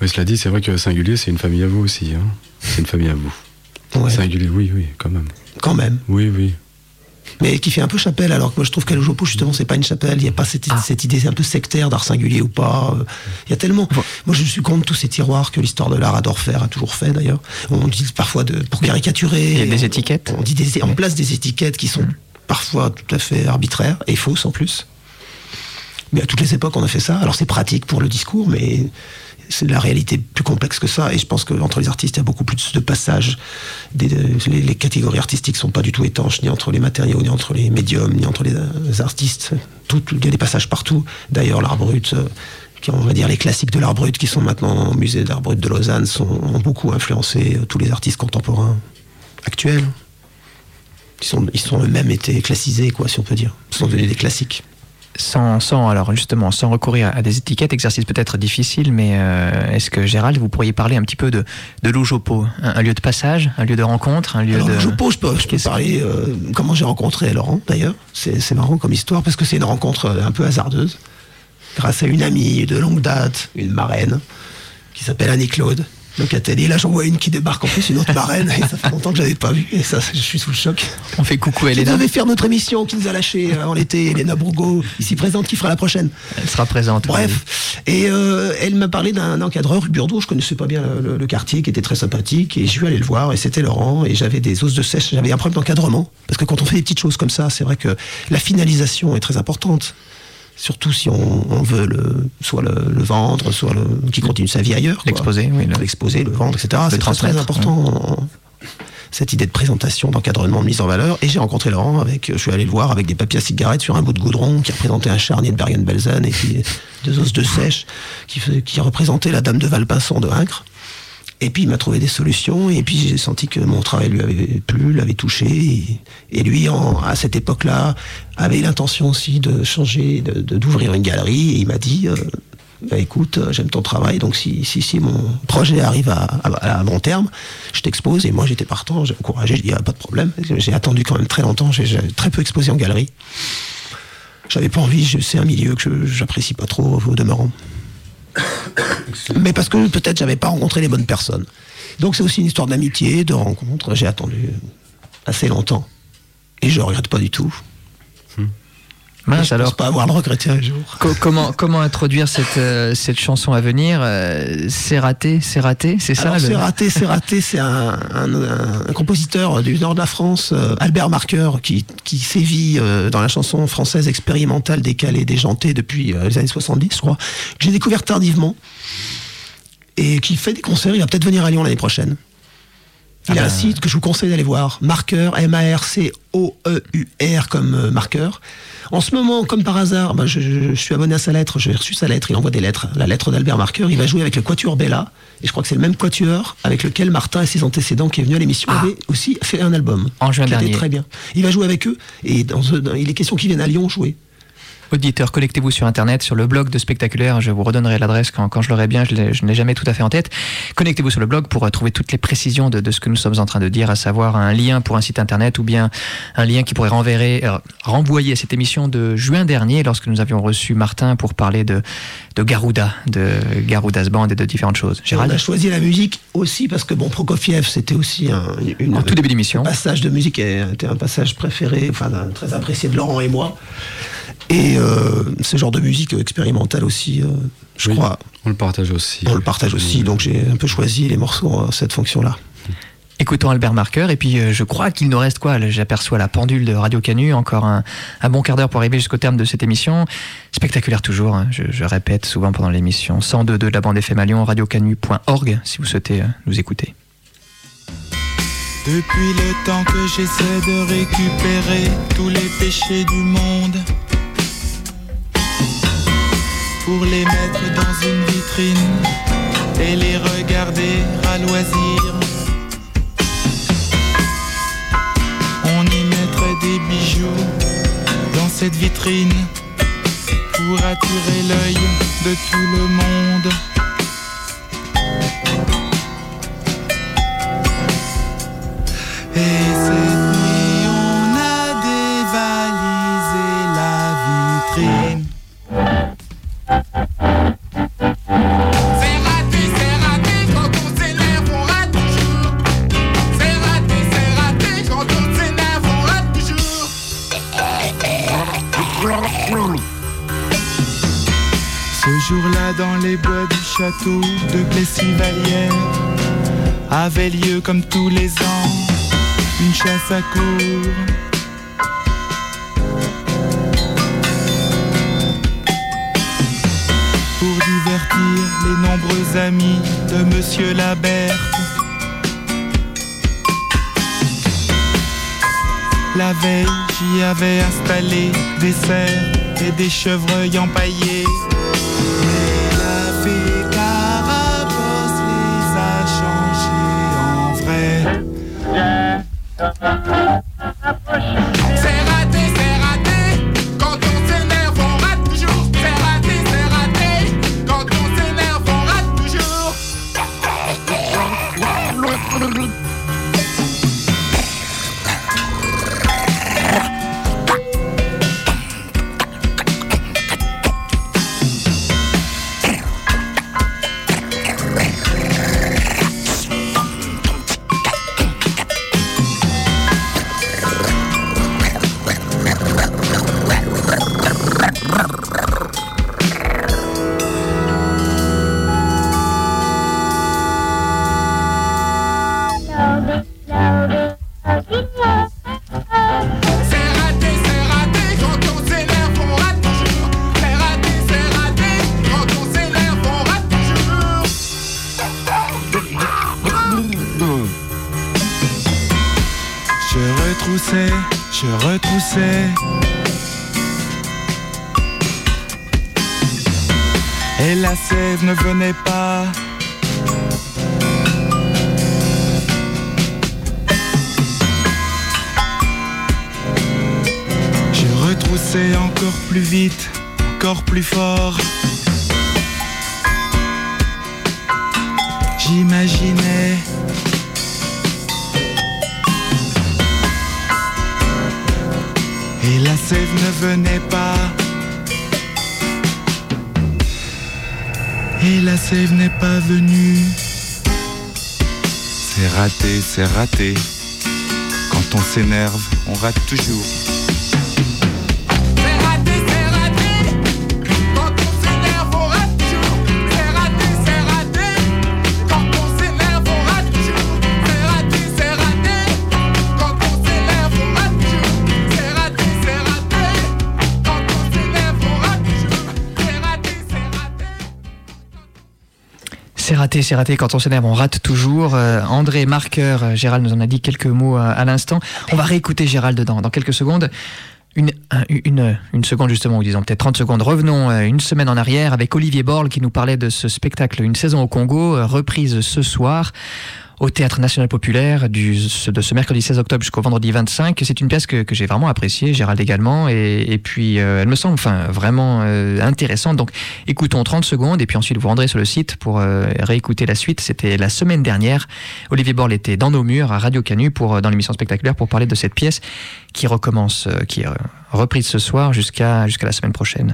Oui, cela dit, c'est vrai que Singulier, c'est une famille à vous aussi. Hein. C'est une famille à vous. Ouais. Singulier, oui, quand même. Quand même. Oui. Mais qui fait un peu chapelle, alors que moi je trouve qu'à l'Ojopo, justement, c'est pas une chapelle. Il n'y a pas cette idée un peu sectaire d'art singulier ou pas. Il y a tellement. Moi je suis contre tous ces tiroirs que l'histoire de l'art adore faire, a toujours fait d'ailleurs. On dit parfois pour caricaturer. Il y a des étiquettes. On dit on place des étiquettes qui sont parfois tout à fait arbitraires et fausses en plus. Mais à toutes les époques, on a fait ça. Alors c'est pratique pour le discours, mais c'est la réalité plus complexe que ça. Et je pense qu'entre les artistes, il y a beaucoup plus de passages. Les catégories artistiques sont pas du tout étanches, ni entre les matériaux, ni entre les médiums, ni entre les artistes. Il y a des passages partout. D'ailleurs, l'art brut, on va dire les classiques de l'art brut, qui sont maintenant au musée d'art brut de Lausanne, ont beaucoup influencé tous les artistes contemporains actuels. Ils sont eux-mêmes été classisés, quoi, si on peut dire. Ils sont devenus des classiques. Sans recourir à des étiquettes, exercice peut-être difficile, mais est-ce que Gérald, vous pourriez parler un petit peu de l'Ojopo, un lieu de passage, un lieu de rencontre, un lieu de... L'Ojopo, je peux parler comment j'ai rencontré Laurent, d'ailleurs. C'est marrant comme histoire, parce que c'est une rencontre un peu hasardeuse, grâce à une amie de longue date, une marraine, qui s'appelle Annie-Claude. Donc et là j'en vois une qui débarque en plus, une autre marraine, et ça fait longtemps que je l'avais pas vue, et ça je suis sous le choc. On fait coucou à Elena. Vous devez faire notre émission qui nous a lâché en l'été, Elena Bourgault, ici présente, qui fera la prochaine. Elle sera présente. Bref, et elle m'a parlé d'un encadreur, rue Burdeau, je connaissais pas bien le quartier, qui était très sympathique, et je suis allé le voir, et c'était Laurent, et j'avais des os de sèche, j'avais un problème d'encadrement, parce que quand on fait des petites choses comme ça, c'est vrai que la finalisation est très importante. Surtout si on veut soit le vendre, soit qui continue sa vie ailleurs. L'exposer, oui. L'exposer, le vendre, etc. C'est très important, cette idée de présentation, d'encadrement, de mise en valeur. Et j'ai rencontré Laurent, je suis allé le voir avec des papiers à cigarettes sur un bout de goudron qui représentait un charnier de Bergen-Belsen et puis 2 os de sèche qui représentaient la dame de Valpinçon de Incre. Et puis il m'a trouvé des solutions, et puis j'ai senti que mon travail lui avait plu, l'avait touché, et lui, à cette époque-là, avait l'intention aussi de changer, d'ouvrir une galerie, et il m'a dit, écoute, j'aime ton travail, donc si mon projet arrive à bon terme, je t'expose, et moi j'étais partant, j'ai encouragé, je dis, pas de problème, j'ai attendu quand même très longtemps, j'ai très peu exposé en galerie. J'avais pas envie, c'est un milieu que j'apprécie pas trop au demeurant. Mais parce que peut-être j'avais pas rencontré les bonnes personnes. Donc c'est aussi une histoire d'amitié, de rencontre. J'ai attendu assez longtemps et je regrette pas du tout. Mince, je pense pas avoir le regretté un jour. Comment introduire cette chanson à venir? C'est raté, c'est ça? C'est raté. C'est un compositeur du nord de la France, Albert Marqueur, qui sévit dans la chanson française expérimentale, décalée, déjantée depuis les années 70, je crois, que j'ai découvert tardivement et qui fait des concerts. Il va peut-être venir à Lyon l'année prochaine. Il a un site que je vous conseille d'aller voir, Marqueur, Marceur, comme marqueur. En ce moment, comme par hasard, je suis abonné à sa lettre, j'ai reçu sa lettre, il envoie des lettres, la lettre d'Albert Marqueur, il va jouer avec le Quatuor Bella, et je crois que c'est le même Quatuor avec lequel Martin et ses antécédents qui est venu à l'émission avaient aussi fait un album. En juin dernier. Très bien. Il va jouer avec eux, et il est question qu'ils viennent à Lyon jouer. Auditeurs, connectez-vous sur Internet, sur le blog de Spectaculaire. Je vous redonnerai l'adresse quand je l'aurai bien. Je ne l'ai jamais tout à fait en tête. Connectez-vous sur le blog pour trouver toutes les précisions de ce que nous sommes en train de dire, à savoir un lien pour un site Internet ou bien un lien qui pourrait renvoyer à cette émission de juin dernier lorsque nous avions reçu Martin pour parler de Garuda, de Garuda's Band et de différentes choses. Gérald ? On a choisi la musique aussi parce que Prokofiev, c'était aussi en tout début d'émission. Un passage de musique était un passage préféré, très apprécié de Laurent et moi. Et ce genre de musique expérimentale aussi, je crois. On le partage aussi. Donc j'ai un peu choisi les morceaux à cette fonction-là. Écoutons Albert Marqueur, et puis je crois qu'il nous reste j'aperçois la pendule de Radio Canu, encore un bon quart d'heure pour arriver jusqu'au terme de cette émission. Spectaculaire toujours, hein, je répète souvent pendant l'émission. 102.2 de la bande FM à Lyon, radiocanu.org, si vous souhaitez nous écouter. Depuis le temps que j'essaie de récupérer tous les péchés du monde, pour les mettre dans une vitrine et les regarder à loisir. On y mettrait des bijoux dans cette vitrine pour attirer l'œil de tout le monde. Et cette nuit on a dévalisé la vitrine. C'est raté, jour-là, dans les bois du château de Plessis-Vallière, avait lieu comme tous les ans une chasse à courre. Pour divertir les nombreux amis de Monsieur Laberthe, la veille, j'y avais installé des cerfs et des chevreuils empaillés. Mais la fée Carabosse les a changés en vrai. C'est raté, quand on s'énerve on rate toujours. C'est raté, quand on s'énerve on rate toujours. Je retroussais et la sève ne venait pas. Je retroussais encore plus vite, encore plus fort. J'imaginais et la sève ne venait pas. Et la sève n'est pas venue. C'est raté. Quand on s'énerve, on rate toujours. C'est raté, quand on s'énerve, on rate toujours. André Marqueur, Gérald nous en a dit quelques mots à l'instant. On va réécouter Gérald dans quelques secondes. Une seconde justement, ou disons peut-être 30 secondes. Revenons une semaine en arrière avec Olivier Borle qui nous parlait de ce spectacle Une saison au Congo, reprise ce soir au Théâtre National Populaire de ce mercredi 16 octobre jusqu'au vendredi 25. C'est une pièce que j'ai vraiment appréciée, Gérald également, et puis elle me semble vraiment intéressante. Donc écoutons 30 secondes et puis ensuite vous rendrez sur le site pour réécouter la suite. C'était la semaine dernière. Olivier Borle était dans nos murs à Radio Canu dans l'émission spectaculaire pour parler de cette pièce qui recommence, qui est reprise ce soir jusqu'à la semaine prochaine.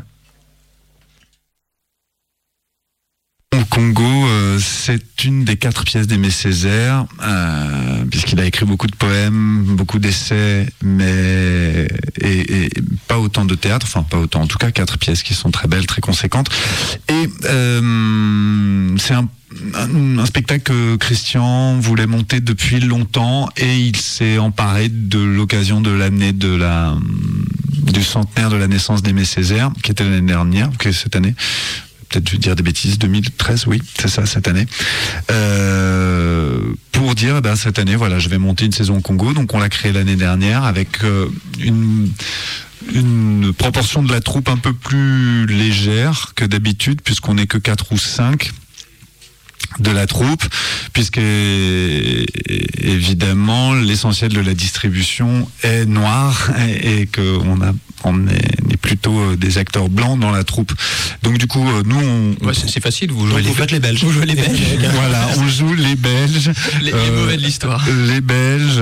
Au Congo, c'est une des 4 pièces d'Aimé Césaire, puisqu'il a écrit beaucoup de poèmes, beaucoup d'essais, mais et pas autant de théâtre, enfin pas autant, en tout cas 4 pièces qui sont très belles, très conséquentes. Et c'est un spectacle que Christian voulait monter depuis longtemps et il s'est emparé de l'occasion de l'année du centenaire de la naissance d'Aimé Césaire, qui était l'année dernière, qui est cette année. Peut-être je vais dire des bêtises, 2013, oui, c'est ça, cette année. Pour dire, cette année, voilà, je vais monter une saison au Congo. Donc on l'a créée l'année dernière avec une proportion de la troupe un peu plus légère que d'habitude, puisqu'on n'est que 4 ou 5 de la troupe, puisque évidemment l'essentiel de la distribution est noir et qu'on est plutôt des acteurs blancs dans la troupe. Donc du coup, nous, c'est facile. Vous faites les Belges. Vous jouez les Belges. Voilà, on joue les Belges. Les mauvais de l'histoire. Les Belges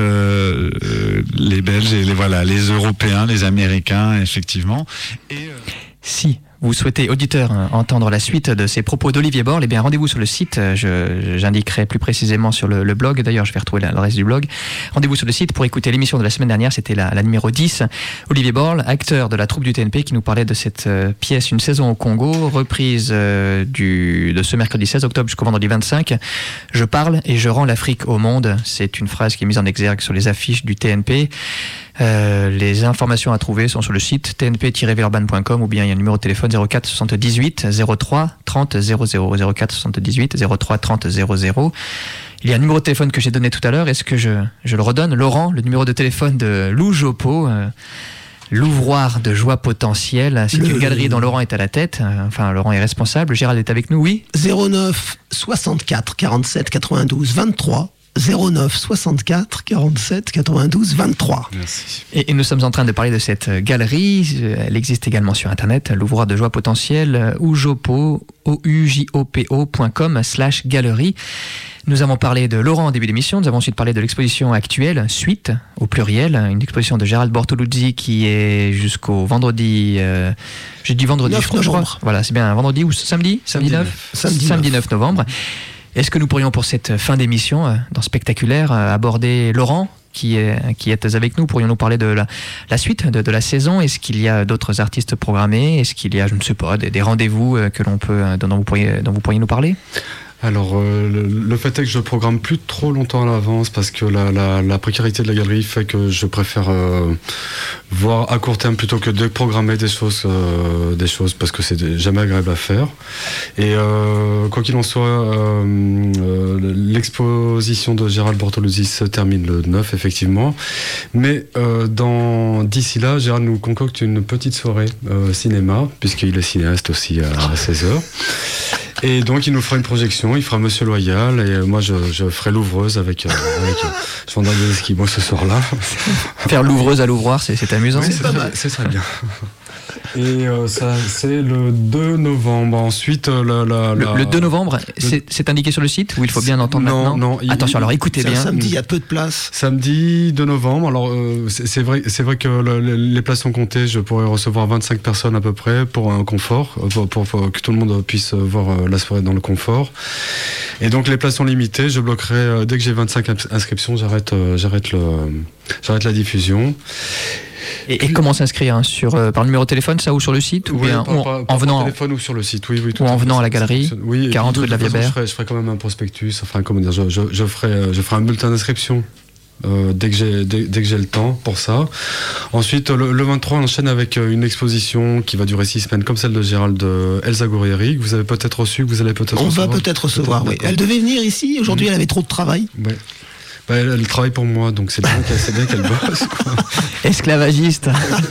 et les Européens, les Américains, effectivement. Et si vous souhaitez, auditeur, entendre la suite de ces propos d'Olivier Borle, eh bien rendez-vous sur le site, j'indiquerai plus précisément sur le blog, d'ailleurs je vais retrouver le reste du blog. Rendez-vous sur le site pour écouter l'émission de la semaine dernière, c'était la numéro 10. Olivier Borle, acteur de la troupe du TNP, qui nous parlait de cette pièce Une saison au Congo, reprise de ce mercredi 16 octobre jusqu'au vendredi 25. Je parle et je rends l'Afrique au monde. C'est une phrase qui est mise en exergue sur les affiches du TNP. Les informations à trouver sont sur le site tnp-villeurbanne.com ou bien il y a un numéro de téléphone 04 78 03 30 00 04 78 03 30 00. Il y a un numéro de téléphone que j'ai donné tout à l'heure. Est-ce que je le redonne? Laurent, le numéro de téléphone de Lou Jopo, l'ouvroir de joie potentielle. C'est une galerie dont Laurent est à la tête. Enfin, Laurent est responsable. Gérald est avec nous, oui. 09 64 47 92 23. 09 64 47 92 23. Merci. Et nous sommes en train de parler de cette galerie. Elle existe également sur Internet, l'ouvroir de joie potentielle, oujopo.com/galerie. Nous avons parlé de Laurent au début de l'émission. Nous avons ensuite parlé de l'exposition actuelle, Suite, au pluriel, une exposition de Gérald Bortoluzzi qui est jusqu'au vendredi. J'ai dit vendredi, 9 je crois. novembre. Voilà, c'est bien vendredi ou samedi 9. Samedi 9 novembre. Est-ce que nous pourrions, pour cette fin d'émission, dans Spectaculaire, aborder Laurent, qui est avec nous? Pourrions-nous parler de la suite de la saison? Est-ce qu'il y a d'autres artistes programmés? Est-ce qu'il y a, je ne sais pas, des rendez-vous dont vous pourriez nous parler? Alors, le fait est que je programme plus trop longtemps à l'avance parce que la précarité de la galerie fait que je préfère voir à court terme plutôt que de programmer des choses parce que c'est jamais agréable à faire. Et quoi qu'il en soit, l'exposition de Gérald Bortoluzzi se termine le 9, effectivement. Mais d'ici là, Gérald nous concocte une petite soirée cinéma, puisqu'il est cinéaste aussi à 16h. Et donc il nous fera une projection, il fera Monsieur Loyal et moi je ferai l'ouvreuse avec je vendrai des esquimaux ce soir-là. Faire l'ouvreuse à l'ouvroir, c'est amusant. Oui, c'est très bien. Et ça, c'est le 2 novembre. Ensuite, le 2 novembre, c'est indiqué sur le site ou il faut bien entendre maintenant? Non. Attention, alors écoutez bien. Samedi, il y a peu de place. Samedi 2 novembre. Alors, c'est vrai que les places sont comptées. Je pourrais recevoir 25 personnes à peu près pour un confort, pour que tout le monde puisse voir la soirée dans le confort. Et donc, les places sont limitées. Je bloquerai dès que j'ai 25 inscriptions. J'arrête la diffusion. Et comment s'inscrire par le numéro de téléphone, ça, ou sur le site, ou bien en venant par téléphone ou sur le site, oui, ou en venant à la galerie, oui, 40 rue de la Viabert. Je ferai quand même un prospectus, enfin comment dire, je ferai un bulletin d'inscription dès que j'ai le temps pour ça. Ensuite, le 23, on enchaîne avec une exposition qui va durer 6 semaines, comme celle de Gérald Elsa Gourieri, que vous avez peut-être reçu, que vous allez peut-être recevoir. On va peut-être recevoir, oui. Elle devait venir ici, aujourd'hui elle avait trop de travail. Ouais. Elle travaille pour moi, donc c'est bien qu'elle bosse, quoi. Esclavagiste.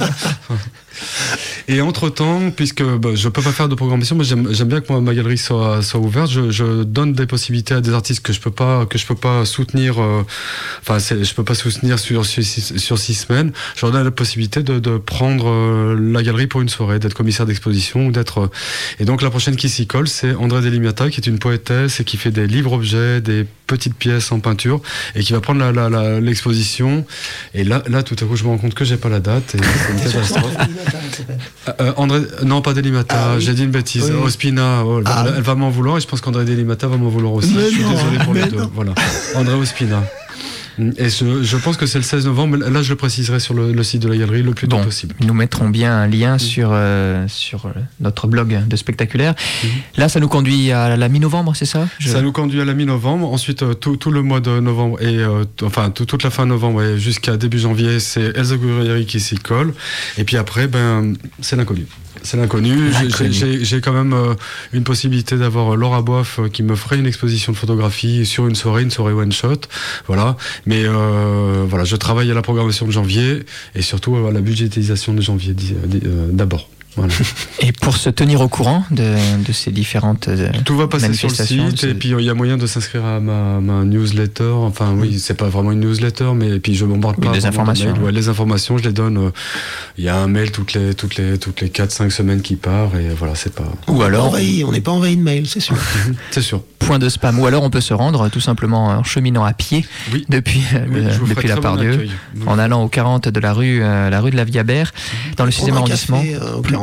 Et entre-temps, puisque je peux pas faire de programmation, mais j'aime bien que ma galerie soit ouverte, je donne des possibilités à des artistes que je peux pas soutenir, je peux pas soutenir sur 6 semaines. Je leur donne la possibilité de prendre la galerie pour une soirée, d'être commissaire d'exposition ou d'être. Et donc la prochaine qui s'y colle, c'est André Delimata, qui est une poétesse et qui fait des livres-objets, des petites pièces en peinture, et qui va prendre l'exposition. Et là, tout à coup, je me rends compte que j'ai pas la date. Et c'est une catastrophe. André, non, pas Delimata, j'ai dit une bêtise. Oui. Ospina, elle va m'en vouloir, et je pense qu'André Delimata va m'en vouloir aussi. Je suis désolé pour les deux. Voilà. André Ospina. Et je pense que c'est le 16 novembre, mais là je le préciserai sur le site de la galerie le plus tôt possible. Nous mettrons bien un lien sur notre blog de Spectaculaire. Là, ça nous conduit à la mi-novembre, c'est ça? Ça nous conduit à la mi-novembre. Ensuite, tout le mois de novembre et toute la fin novembre et jusqu'à début janvier, c'est Elsa Gourieri qui s'y colle. Et puis après, c'est l'inconnu. C'est l'inconnu. J'ai quand même une possibilité d'avoir Laura Boeuf qui me ferait une exposition de photographie sur une soirée one shot. Voilà. Mais je travaille à la programmation de janvier et surtout à la budgétisation de janvier d'abord. Voilà. Et pour se tenir au courant de ces différentes tout va passer sur le site et puis il y a moyen de s'inscrire à ma newsletter. Enfin oui, c'est pas vraiment une newsletter, mais puis je bombarde pas des informations. Les informations, je les donne. Il y a un mail toutes les 4-5 semaines qui part et voilà, c'est pas. Ou alors on n'est pas envahi de mail, c'est sûr. C'est sûr. Point de spam. Ou alors on peut se rendre tout simplement en cheminant à pied depuis la Part-Dieu, en allant au 40 de la rue de la Viabert, dans le 6e arrondissement.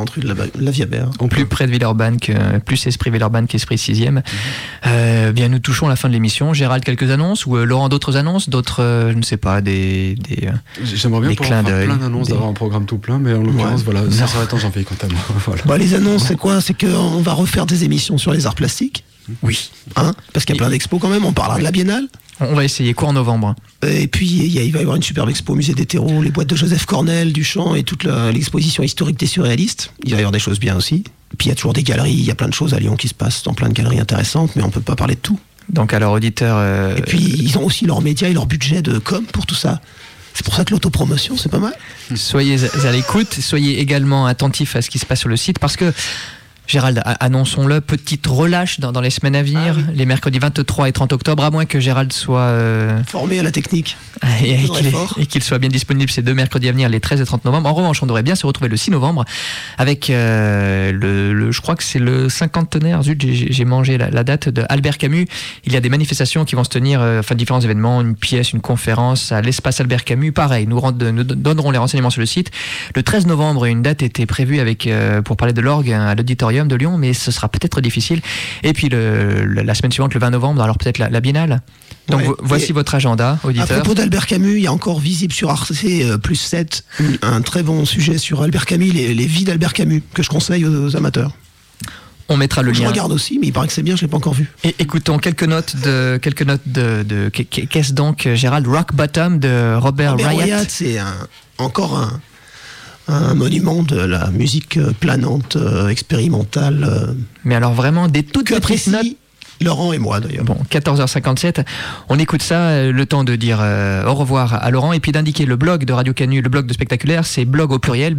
140 rue de la Viabert. Plus près de Villeurbanne, plus esprit Villeurbanne qu'esprit 6e. Bien, nous touchons la fin de l'émission. Gérald, quelques annonces ou Laurent, d'autres annonces, d'autres, je ne sais pas, J'aimerais bien pouvoir faire plein d'annonces, d'avoir un programme tout plein, mais en l'occurrence, voilà, ça s'arrête en janvier quant à moi. Voilà. Bah, les annonces, c'est quoi? C'est qu'on va refaire des émissions sur les arts plastiques. Oui. Parce qu'il y a plein d'expos quand même. On parlera de la Biennale. On va essayer, court novembre. Et puis, il va y avoir une superbe expo au musée des terreaux, les boîtes de Joseph Cornell, Duchamp et toute l'exposition historique des surréalistes. Il va y avoir des choses bien aussi. Puis, il y a toujours des galeries. Il y a plein de choses à Lyon qui se passent dans plein de galeries intéressantes, mais on ne peut pas parler de tout. Donc, alors, auditeurs... Et puis, ils ont aussi leurs médias et leur budget de com pour tout ça. C'est pour ça que l'autopromotion, c'est pas mal. Soyez à l'écoute. Soyez également attentifs à ce qui se passe sur le site, parce que... Gérald, annonçons-le, petite relâche dans les semaines à venir, les mercredis 23 et 30 octobre, à moins que Gérald soit... formé à la technique. Et qu'il soit bien disponible ces 2 mercredis à venir, les 13 et 30 novembre. En revanche, on devrait bien se retrouver le 6 novembre avec je crois que c'est le 50e, zut, j'ai mangé la date, de Albert Camus. Il y a des manifestations qui vont se tenir, différents événements, une pièce, une conférence à l'espace Albert Camus. Pareil, nous donnerons les renseignements sur le site. Le 13 novembre, une date était prévue pour parler de l'orgue à l'auditorium de Lyon, mais ce sera peut-être difficile. Et puis la semaine suivante, le 20 novembre, alors peut-être la Biennale. Donc voici votre agenda, auditeur. À propos d'Albert Camus, il y a encore visible sur Arte plus 7 un très bon sujet sur Albert Camus, les vies d'Albert Camus, que je conseille aux amateurs. On mettra le lien. Je regarde aussi, mais il paraît que c'est bien, je l'ai pas encore vu. Et écoutons quelques notes de qu'est-ce donc, Gérald, Rock Bottom de Robert Wyatt. C'est encore un monument de la musique planante, expérimentale. Mais alors vraiment, des toutes petites notes. Laurent et moi d'ailleurs. Bon, 14h57, on écoute ça, le temps de dire au revoir à Laurent et puis d'indiquer le blog de Radio Canu, le blog de Spectaculaire, c'est blog au pluriel,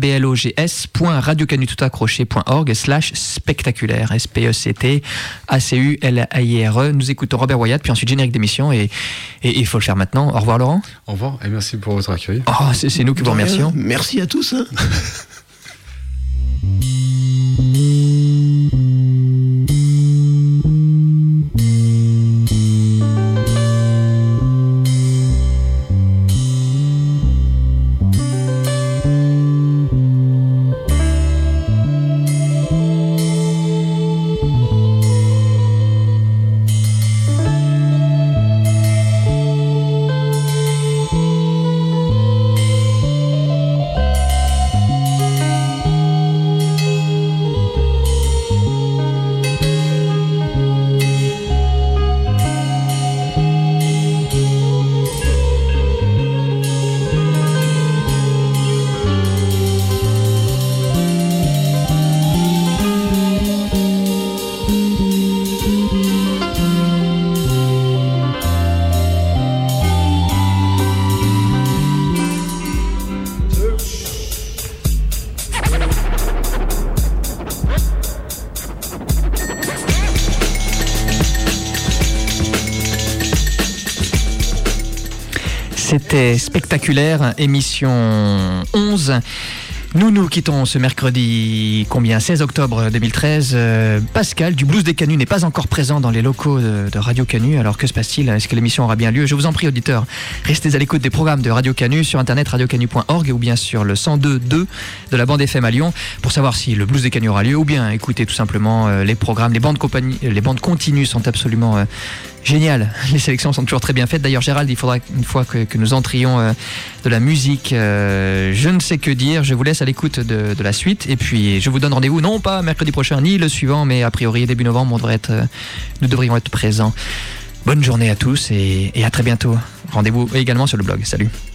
blogs.radiocanu.spectaculaire, SPECT-ACULAIRE. Nous écoutons Robert Wyatt, puis ensuite générique d'émission et il faut le faire maintenant. Au revoir Laurent. Au revoir et merci pour votre accueil. Oh, c'est nous qui vous remercions. Merci à tous. C'était Spectaculaire, émission 11. Nous quittons ce mercredi, 16 octobre 2013. Pascal du Blues des Canuts n'est pas encore présent dans les locaux de Radio Canu. Alors que se passe-t-il? Est-ce que l'émission aura bien lieu? Je vous en prie, auditeurs, restez à l'écoute des programmes de Radio Canu sur internet radiocanu.org ou bien sur le 102.2 de la bande FM à Lyon pour savoir si le Blues des Canuts aura lieu ou bien écoutez tout simplement les programmes. Les bandes continues sont absolument génial, les sélections sont toujours très bien faites. D'ailleurs Gérald, il faudra une fois que nous entrions de la musique, je ne sais que dire, je vous laisse à l'écoute de la suite et puis je vous donne rendez-vous non pas mercredi prochain ni le suivant mais a priori début novembre nous devrions être présents. Bonne journée à tous et à très bientôt. Rendez-vous également sur le blog. Salut.